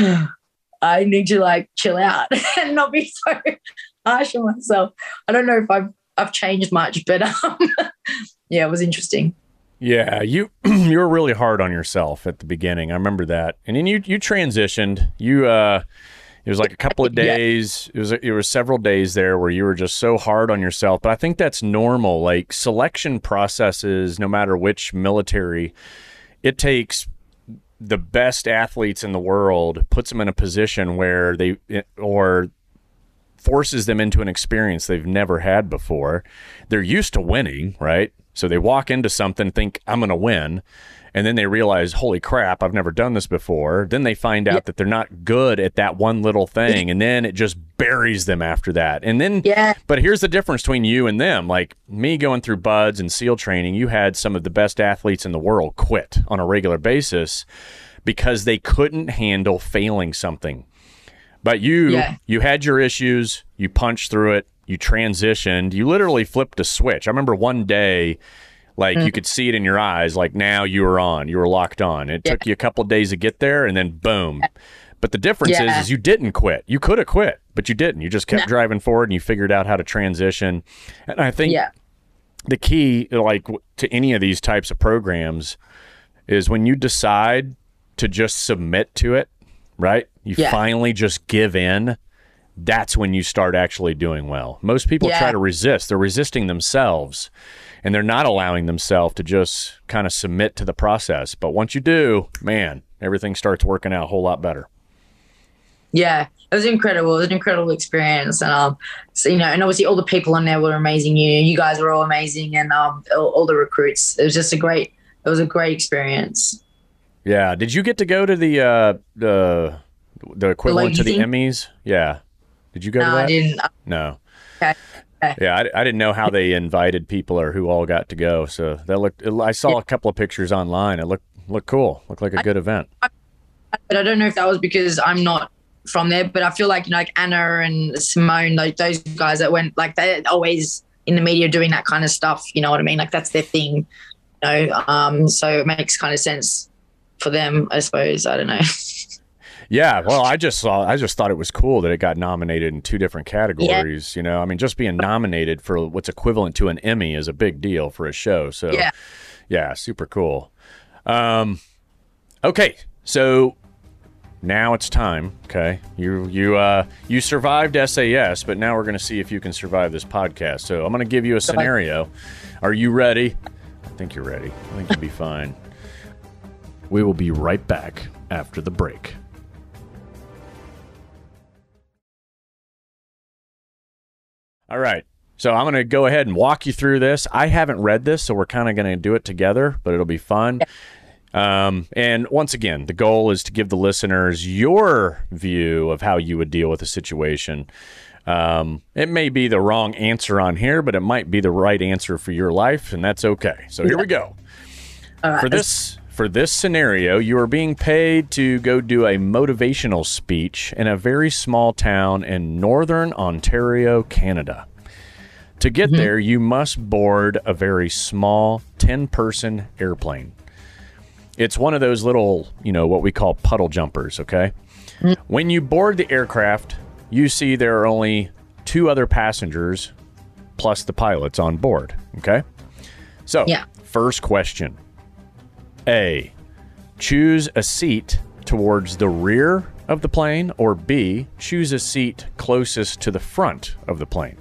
I need to like chill out and not be so harsh on myself. I don't know if I've changed much, but yeah, it was interesting. Yeah, you were really hard on yourself at the beginning. I remember that. And then you transitioned. It was like a couple of days. Yeah. It was several days there where you were just so hard on yourself. But I think that's normal. Like selection processes, no matter which military, it takes the best athletes in the world, puts them in a position where or forces them into an experience they've never had before. They're used to winning, right? So they walk into something, think, I'm going to win. And then they realize, holy crap, I've never done this before. Then they find out that they're not good at that one little thing. And then it just buries them after that. And then, but here's the difference between you and them. Like me going through BUD/S and SEAL training, you had some of the best athletes in the world quit on a regular basis because they couldn't handle failing something. But you had your issues, you punched through it, you transitioned, you literally flipped a switch. I remember one day, like you could see it in your eyes, like now you were locked on. It took you a couple of days to get there, and then boom. But the difference is you didn't quit. You could have quit, but you didn't. You just kept driving forward, and you figured out how to transition. And I think the key, like to any of these types of programs, is when you decide to just submit to it, right? You finally just give in. That's when you start actually doing well. Most people try to resist. They're resisting themselves, and they're not allowing themselves to just kind of submit to the process. But once you do, man, everything starts working out a whole lot better. Yeah, it was incredible. It was an incredible experience. And, so, and obviously all the people on there were amazing. You guys were all amazing, and all the recruits. It was a great experience. Yeah. Did you get to go to the equivalent to the Emmys? Yeah. Did you go to that? No, I didn't. No. Okay. Yeah, I didn't know how they invited people or who all got to go. So that looked. I saw a couple of pictures online. It looked cool. Looked like a good event. But I don't know if that was because I'm not from there. But I feel like like Anna and Simone, like those guys that went, like they're always in the media doing that kind of stuff. You know what I mean? Like that's their thing. So it makes kind of sense for them, I suppose. I don't know. Yeah, well, I just thought it was cool that it got nominated in 2 different categories. I mean, just being nominated for what's equivalent to an Emmy is a big deal for a show. So, yeah, super cool. Okay, so now it's time. Okay, you survived SAS, but now we're going to see if you can survive this podcast. So I'm going to give you a scenario. Are you ready? I think you're ready. I think you'll be fine. We will be right back after the break. All right. So I'm going to go ahead and walk you through this. I haven't read this, so we're kind of going to do it together, but it'll be fun. And once again, the goal is to give the listeners your view of how you would deal with a situation. It may be the wrong answer on here, but it might be the right answer for your life, and that's okay. So here we go. All right. For this scenario, you are being paid to go do a motivational speech in a very small town in northern Ontario, Canada. To get there, you must board a very small 10-person airplane. It's one of those little, what we call puddle jumpers, okay? When you board the aircraft, you see there are only 2 other passengers plus the pilots on board, okay? So, first question. A, choose a seat towards the rear of the plane, or B, choose a seat closest to the front of the plane.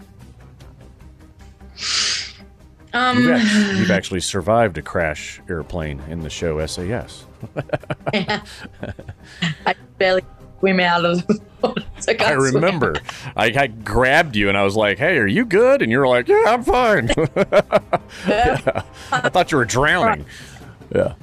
You've actually survived a crash airplane in the show SAS. I barely swim out of I remember. I grabbed you and I was like, hey, are you good? And you were like, yeah, I'm fine. Yeah. I thought you were drowning. Yeah.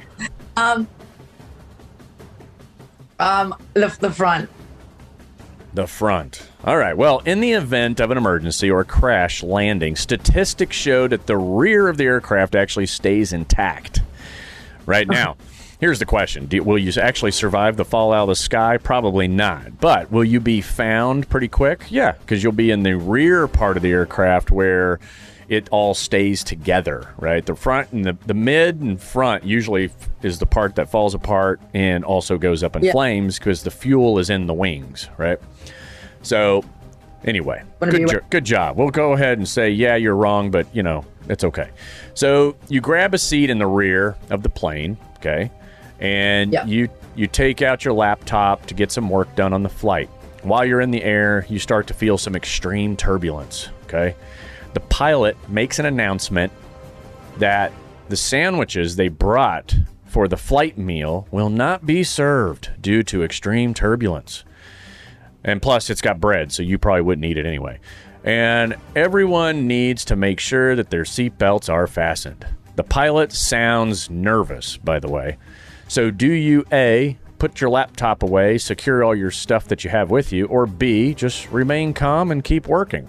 The front. The front. All right. Well, in the event of an emergency or a crash landing, statistics show that the rear of the aircraft actually stays intact. Right now, here's the question. Will you actually survive the fall out of the sky? Probably not. But will you be found pretty quick? Yeah, because you'll be in the rear part of the aircraft where it all stays together, right? The front and the mid and front usually is the part that falls apart and also goes up in flames because the fuel is in the wings, right? So anyway, good job. We'll go ahead and say, yeah, you're wrong, but it's okay. So you grab a seat in the rear of the plane, okay? And you take out your laptop to get some work done on the flight. While you're in the air, you start to feel some extreme turbulence, okay? The pilot makes an announcement that the sandwiches they brought for the flight meal will not be served due to extreme turbulence. And plus, it's got bread, so you probably wouldn't eat it anyway. And everyone needs to make sure that their seatbelts are fastened. The pilot sounds nervous, by the way. So do you, A, put your laptop away, secure all your stuff that you have with you, or B, just remain calm and keep working?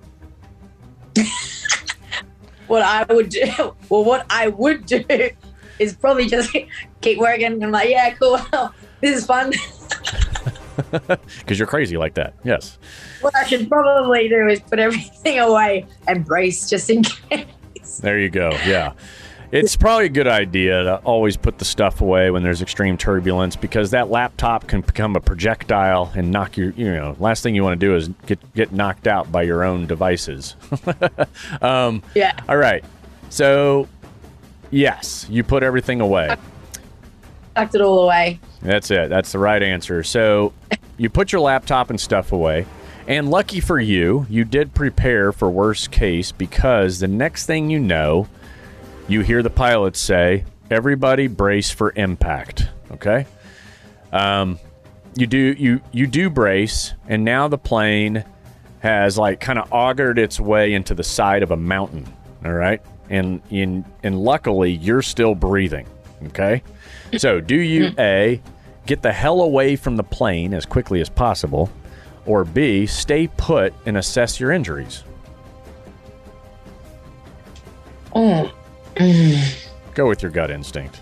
What I would do is probably just keep working. I'm like, yeah, cool. This is fun. Because you're crazy like that. Yes. What I should probably do is put everything away and brace just in case. There you go. Yeah. It's probably a good idea to always put the stuff away when there's extreme turbulence, because that laptop can become a projectile and knock last thing you want to do is get knocked out by your own devices. Yeah. All right. So, yes, you put everything away. Tucked it all away. That's it. That's the right answer. So, you put your laptop and stuff away. And lucky for you, you did prepare for worst case, because the next thing you know, you hear the pilots say, "Everybody brace for impact." Okay, you do brace, and now the plane has like kind of augured its way into the side of a mountain. All right, and luckily you're still breathing. Okay, so do you A, get the hell away from the plane as quickly as possible, or B, stay put and assess your injuries? Go with your gut instinct.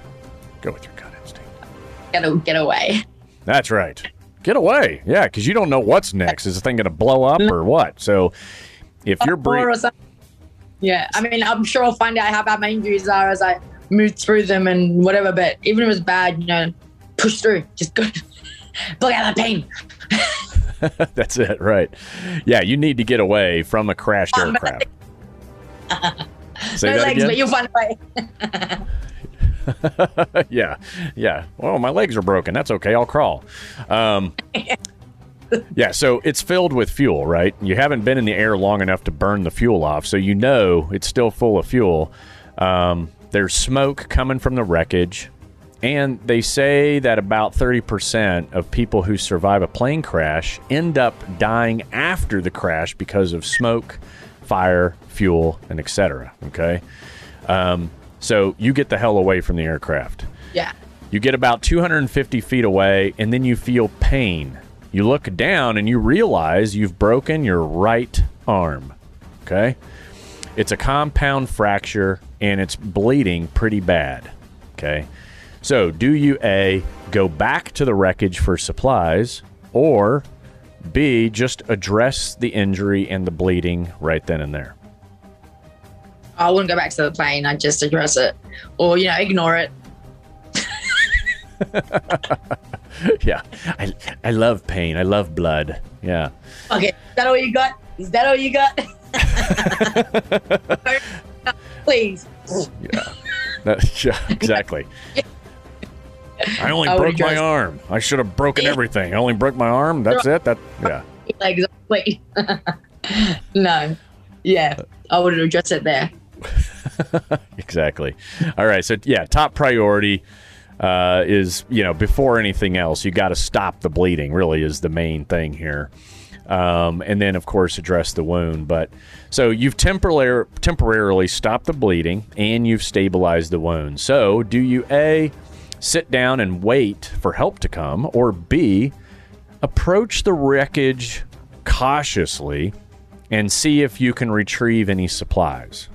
Gotta get away. That's right. Get away. Yeah, because you don't know what's next. Is the thing going to blow up or what? So if you're breathing... Yeah, I mean, I'm sure I'll find out how bad my injuries are as I move through them and whatever, but even if it's bad, push through. Just go. Block out that pain. That's it, right. Yeah, you need to get away from a crashed aircraft. Say no that legs, again? but you'll find a way. Yeah. Well, my legs are broken. That's okay. I'll crawl. Yeah, so it's filled with fuel, right? You haven't been in the air long enough to burn the fuel off, so you know it's still full of fuel. There's smoke coming from the wreckage, and they say that about 30% of people who survive a plane crash end up dying after the crash because of smoke, fire, fuel, and etc. Okay, so you get the hell away from the aircraft. Yeah. You get about 250 feet away, and then you feel pain. You look down, and you realize you've broken your right arm. Okay, it's a compound fracture, and it's bleeding pretty bad. Okay, so do you A, go back to the wreckage for supplies, or B, just address the injury and the bleeding right then and there? I wouldn't go back to the plane. I'd just address it or, ignore it. Yeah. I love pain. I love blood. Yeah. Okay. Is that all you got? Please. Yeah, exactly. I only broke my arm. I should have broken everything. I only broke my arm. That's it. Exactly. No. Yeah. I would address it there. Exactly. All right. So yeah, top priority is, before anything else, you got to stop the bleeding, really is the main thing here. And then of course address the wound. But so you've temporarily stopped the bleeding and you've stabilized the wound. So do you A, sit down and wait for help to come, or B, approach the wreckage cautiously and see if you can retrieve any supplies?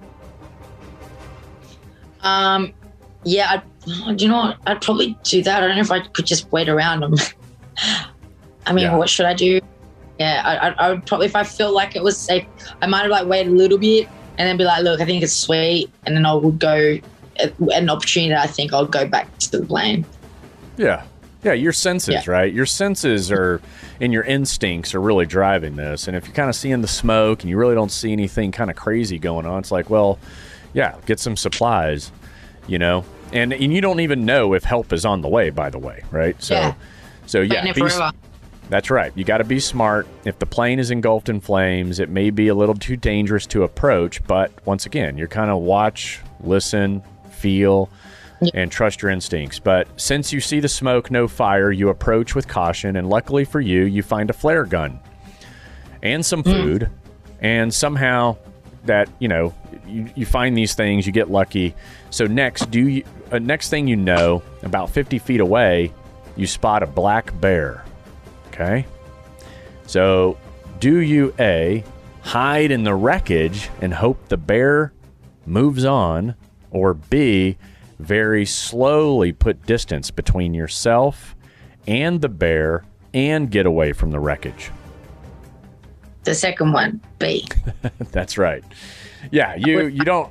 Yeah, I'd probably do that. I don't know if I could just wait around them. I mean, What should I do? Yeah, I would probably, if I felt like it was safe, I might have wait a little bit and then be like, look, I think it's sweet. And then I would go at an opportunity that I think I'll go back to the plane. Yeah. Yeah, your senses, right? Your senses and your instincts are really driving this. And if you're kind of seeing the smoke and you really don't see anything kind of crazy going on, it's like, well, yeah, get some supplies, And you don't even know if help is on the way, by the way, right? So that's right. You got to be smart. If the plane is engulfed in flames, it may be a little too dangerous to approach. But once again, you're kind of watch, listen, feel, and trust your instincts. But since you see the smoke, no fire, you approach with caution. And luckily for you, you find a flare gun and some food. And somehow that, you find these things, you get lucky. So next thing you know, about 50 feet away, you spot a black bear. Okay? So do you A, hide in the wreckage and hope the bear moves on, or B, very slowly put distance between yourself and the bear and get away from the wreckage? The second one, B. That's right. Yeah, you don't...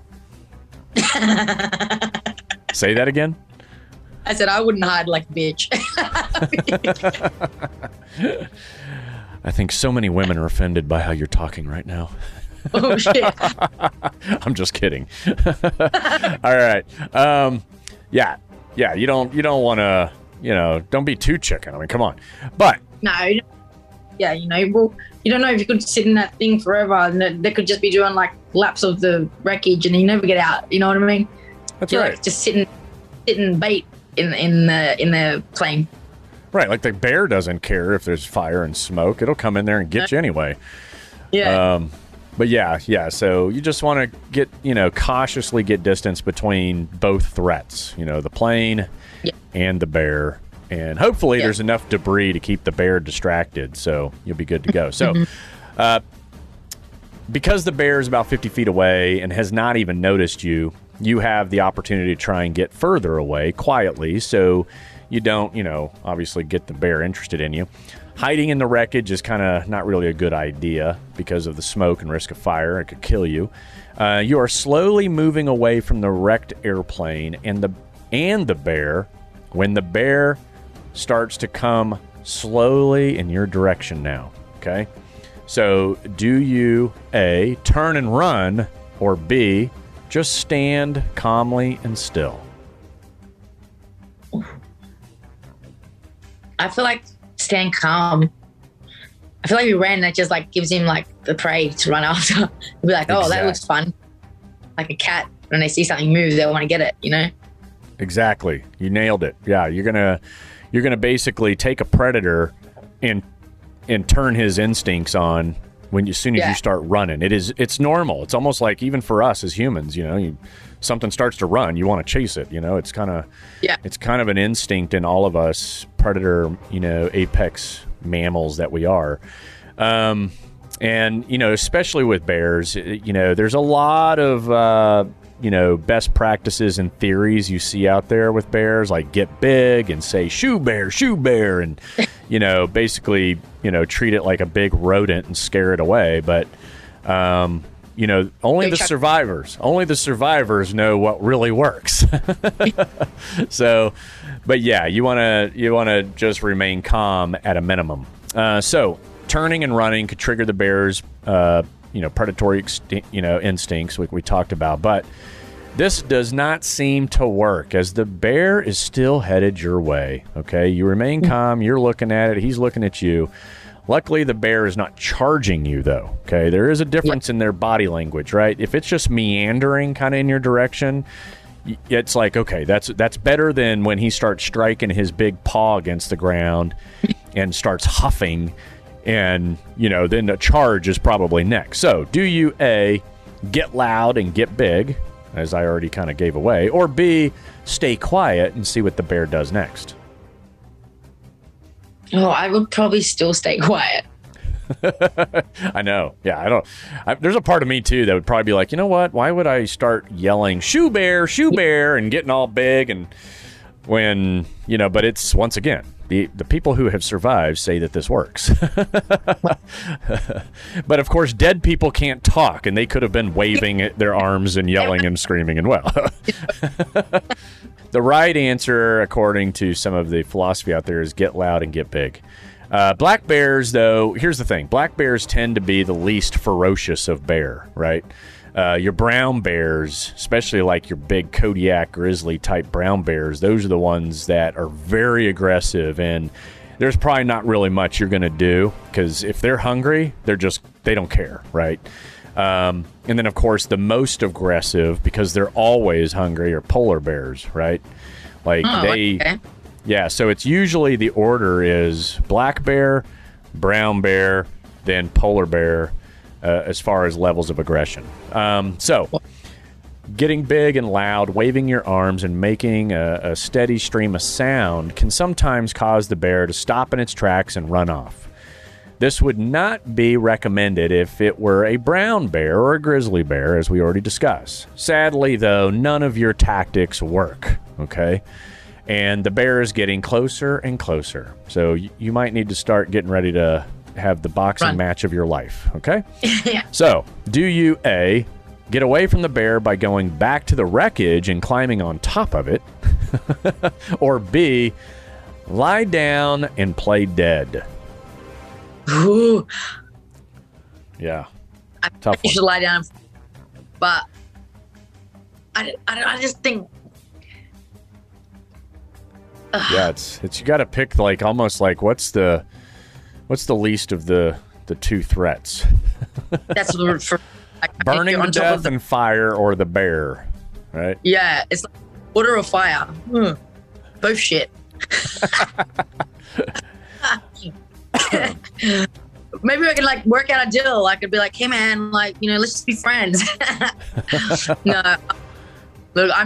Say that again? I said I wouldn't hide like a bitch. I think so many women are offended by how you're talking right now. Oh, shit. I'm just kidding. All right. Yeah, you don't want to, don't be too chicken. I mean, come on. But no, yeah, well, you don't know if you could sit in that thing forever, and they could just be doing like laps of the wreckage, and you never get out. You know what I mean? That's right. Like just sitting bait in the plane. Right, like the bear doesn't care if there's fire and smoke; it'll come in there and get you anyway. Yeah. But yeah. So you just want to get, cautiously get distance between both threats. The plane and the bear. And hopefully there's enough debris to keep the bear distracted, so you'll be good to go. So because the bear is about 50 feet away and has not even noticed you, you have the opportunity to try and get further away quietly so you don't, obviously get the bear interested in you. Hiding in the wreckage is kind of not really a good idea because of the smoke and risk of fire. It could kill you. You are slowly moving away from the wrecked airplane and the bear when the bear starts to come slowly in your direction now, okay? So do you, A, turn and run, or B, just stand calmly and still? I feel like stand calm. I feel like we ran, that just like gives him like the prey to run after. He'll be like, oh, that looks fun. Like a cat, when they see something move, they want to get it, Exactly. You nailed it. Yeah, you're gonna basically take a predator and turn his instincts on as soon as you start running. It's normal. It's almost like even for us as humans, something starts to run, you want to chase it. It's kind of an instinct in all of us predator, apex mammals that we are. And especially with bears, there's a lot of best practices and theories you see out there with bears, like get big and say shoo bear, and basically treat it like a big rodent and scare it away. But only the survivors know what really works. So, but yeah, you want to just remain calm at a minimum. So turning and running could trigger the bear's predatory instincts, like we talked about. But this does not seem to work, as the bear is still headed your way. Okay, you remain calm, you're looking at it, he's looking at you. Luckily, the bear is not charging you, though. Okay, there is a difference in their body language, right? If it's just meandering kind of in your direction, it's like, okay, that's better than when he starts striking his big paw against the ground and starts huffing. And, then the charge is probably next. So do you, A, get loud and get big, as I already kind of gave away, or B, stay quiet and see what the bear does next? Oh, I would probably still stay quiet. I know. Yeah, there's a part of me, too, that would probably be like, you know what? Why would I start yelling, shoo bear, and getting all big and when, but it's, once again, the people who have survived say that this works. But of course, dead people can't talk, and they could have been waving their arms and yelling and screaming and The right answer, according to some of the philosophy out there, is get loud and get big. Black bears, though, here's the thing. Black bears tend to be the least ferocious of bear, right? Your brown bears, especially like your big Kodiak grizzly type brown bears, those are the ones that are very aggressive, and there's probably not really much you're going to do, because if they're hungry, they don't care, right? And then, of course, the most aggressive, because they're always hungry, are polar bears, right? Like yeah, so it's usually the order is black bear, brown bear, then polar bear, as far as levels of aggression. So getting big and loud, waving your arms, and making a steady stream of sound can sometimes cause the bear to stop in its tracks and run off. This would not be recommended if it were a brown bear or a grizzly bear, as we already discussed. Sadly, though, none of your tactics work, okay? And the bear is getting closer and closer. So you might need to start getting ready to have the boxing match of your life, okay? Yeah. So, do you A, get away from the bear by going back to the wreckage and climbing on top of it? Or B, lie down and play dead? Ooh. Yeah. Tough you should lie down. But I just think... Yeah, it's you got to pick like almost like what's the least of the two threats? That's for like, burning to death and fire, or the bear, right? Yeah, it's like water or fire. Both shit. Maybe I can like work out a deal. I could be like, hey man, like, you know, let's just be friends. No, look, I'm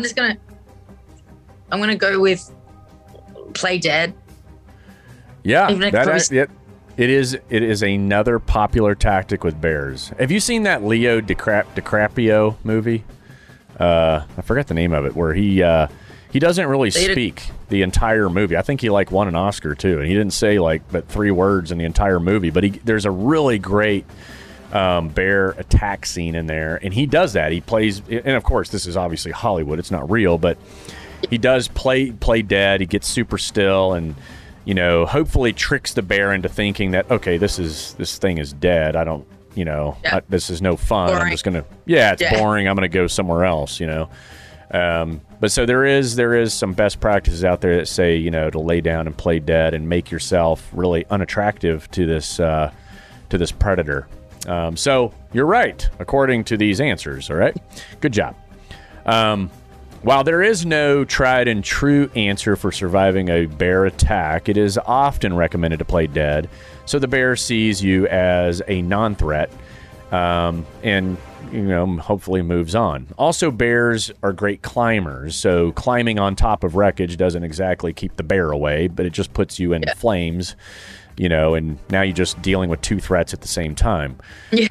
gonna go with play dead. Yeah, it is another popular tactic with bears. Have you seen that Leo DiCaprio movie? I forgot the name of it, where he doesn't really speak the entire movie. I think he like won an Oscar too, and he didn't say like but 3 words in the entire movie. But there's a really great bear attack scene in there, and he does that. He plays, and of course this is obviously Hollywood; it's not real, but he does play dead. He gets super still, and you know, hopefully tricks the bear into thinking that okay, this thing is dead. I don't, you know, this is no fun. Boring. I'm just gonna, it's boring. I'm gonna go somewhere else. You know. But so there is some best practices out there that say, you know, to lay down and play dead and make yourself really unattractive to this predator. So you're right, according to these answers. All right, good job. While there is no tried and true answer for surviving a bear attack, it is often recommended to play dead, so the bear sees you as a non-threat, and you know, hopefully moves on. Also, bears are great climbers, so climbing on top of wreckage doesn't exactly keep the bear away, but it just puts you in flames, you know, and now you're just dealing with 2 threats at the same time.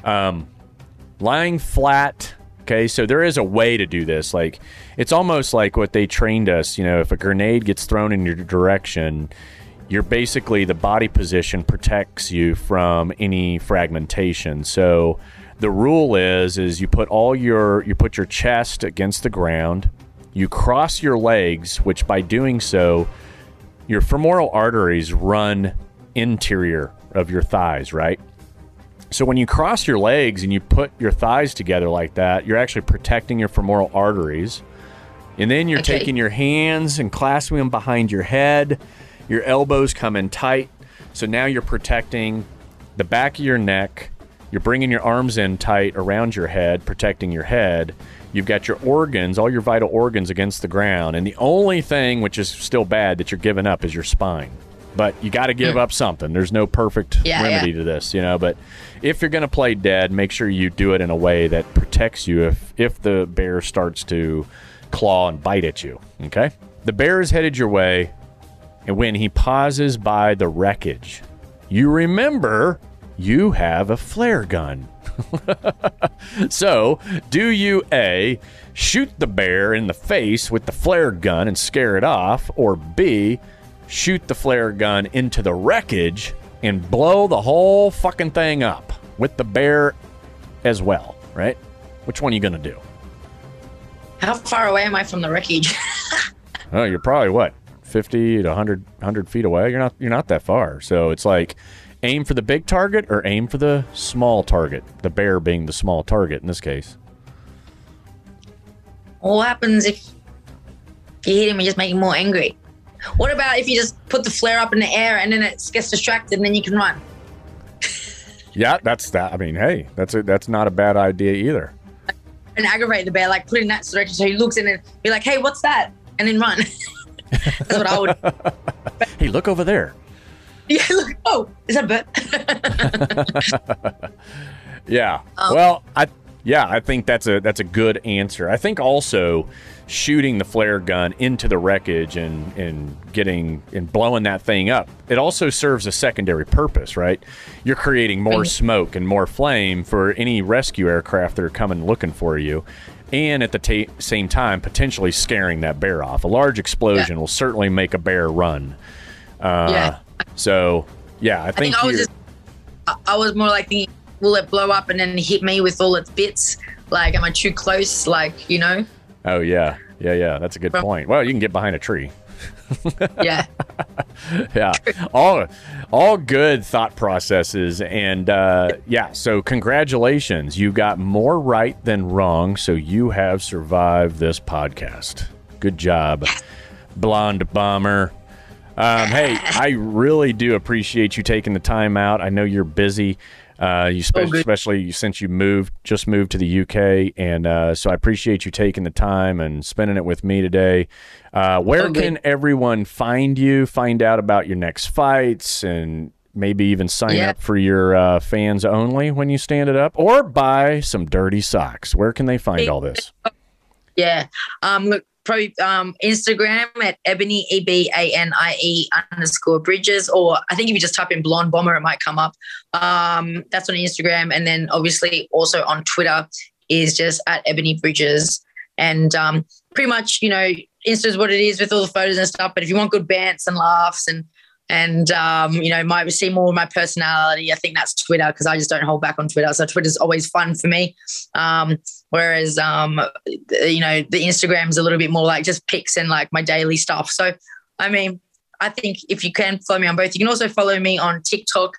Lying flat. Okay, so there is a way to do this. Like, it's almost like what they trained us, you know, if a grenade gets thrown in your direction, you're basically, the body position protects you from any fragmentation. So the rule is you put your chest against the ground, you cross your legs, which by doing so, your femoral arteries run interior of your thighs, right? So when you cross your legs and you put your thighs together like that, you're actually protecting your femoral arteries. And then you're taking your hands and clasping them behind your head. Your elbows come in tight. So now you're protecting the back of your neck. You're bringing your arms in tight around your head, protecting your head. You've got your organs, all your vital organs against the ground. And the only thing, which is still bad, that you're giving up is your spine. But you got to give up something. There's no perfect remedy to this, you know. But if you're going to play dead, make sure you do it in a way that protects you if the bear starts to claw and bite at you, okay? The bear is headed your way, and when he pauses by the wreckage, you remember you have a flare gun. So, do you A, shoot the bear in the face with the flare gun and scare it off, or B, shoot the flare gun into the wreckage and blow the whole fucking thing up with the bear as well, right? Which one are you going to do? How far away am I from the wreckage? Oh, you're probably, what, 50 to 100 feet away? You're not that far. So it's like aim for the big target or aim for the small target, the bear being the small target in this case. What happens if you hit him and just make him more angry? What about if you just put the flare up in the air and then it gets distracted and then you can run? Yeah, that's that. I mean, hey, that's not a bad idea either. And aggravate the bear, like put it in that direction so he looks in and be like, hey, what's that? And then run. That's what I would. Hey, look over there. Yeah, look. Oh, is that a bird? Yeah. Well, I think that's a good answer. I think also shooting the flare gun into the wreckage and blowing that thing up, it also serves a secondary purpose, right? You're creating more smoke and more flame for any rescue aircraft that are coming looking for you. and at the same time potentially scaring that bear off. A large explosion will certainly make a bear run. So yeah, I think I was more like thinking, will it blow up and then hit me with all its bits? Like, am I too close? Like, you know? Oh yeah. That's a good point. Well, you can get behind a tree. Yeah. Yeah. All good thought processes. And so congratulations. You got more right than wrong. So you have survived this podcast. Good job, Blonde Bomber. Hey, I really do appreciate you taking the time out. I know you're busy. Especially since you just moved to the UK, and so I appreciate you taking the time and spending it with me today. Where can everyone find you, find out about your next fights, and maybe even sign up for your fans only when you stand it up, or buy some dirty socks? Where can they find all this? Yeah. Look, probably Instagram at Ebanie, EBANIE _Bridges, or I think if you just type in Blonde Bomber, it might come up. That's on Instagram. And then obviously also on Twitter is just at Ebanie Bridges. And pretty much, you know, Insta is what it is with all the photos and stuff. But if you want good bants and laughs and you know, might see more of my personality, I think that's Twitter, because I just don't hold back on Twitter. So Twitter's always fun for me. Whereas, you know, the Instagram is a little bit more like just pics and like my daily stuff. So, I mean, I think if you can follow me on both, you can also follow me on TikTok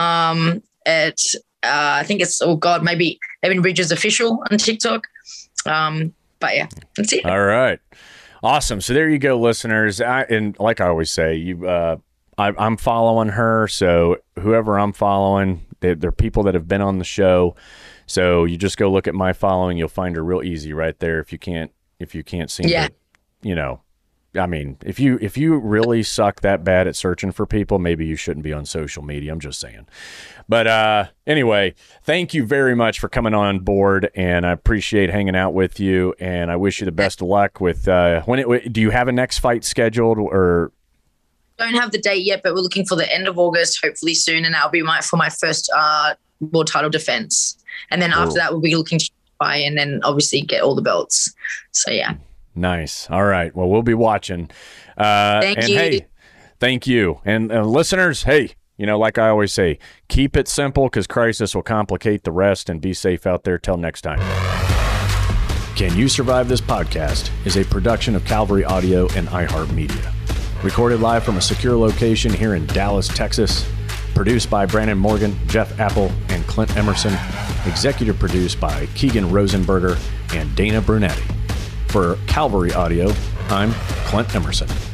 at, I think it's, maybe Ebanie Bridges Official on TikTok. But yeah, that's it. All right. Awesome. So there you go, listeners. And like I always say, I'm following her. So whoever I'm following, they're people that have been on the show. So you just go look at my following. You'll find her real easy right there. If you can't seem to, you know, I mean, if you really suck that bad at searching for people, maybe you shouldn't be on social media. I'm just saying. But anyway, thank you very much for coming on board, and I appreciate hanging out with you. And I wish you the best of luck with do you have a next fight scheduled or? Don't have the date yet, but we're looking for the end of August, hopefully soon, and that'll be for my first world title defense. And then after that, we'll be looking to buy and then obviously get all the belts. So yeah. Nice. All right. Well, we'll be watching. Thank you. Hey, thank you. And listeners, hey, you know, like I always say, keep it simple, because crisis will complicate the rest, and be safe out there. Till next time. Can You Survive This Podcast is a production of Calvary Audio and iHeartMedia. Recorded live from a secure location here in Dallas, Texas. Produced by Brandon Morgan, Jeff Apple, and Clint Emerson. Executive produced by Keegan Rosenberger and Dana Brunetti. For Calvary Audio, I'm Clint Emerson.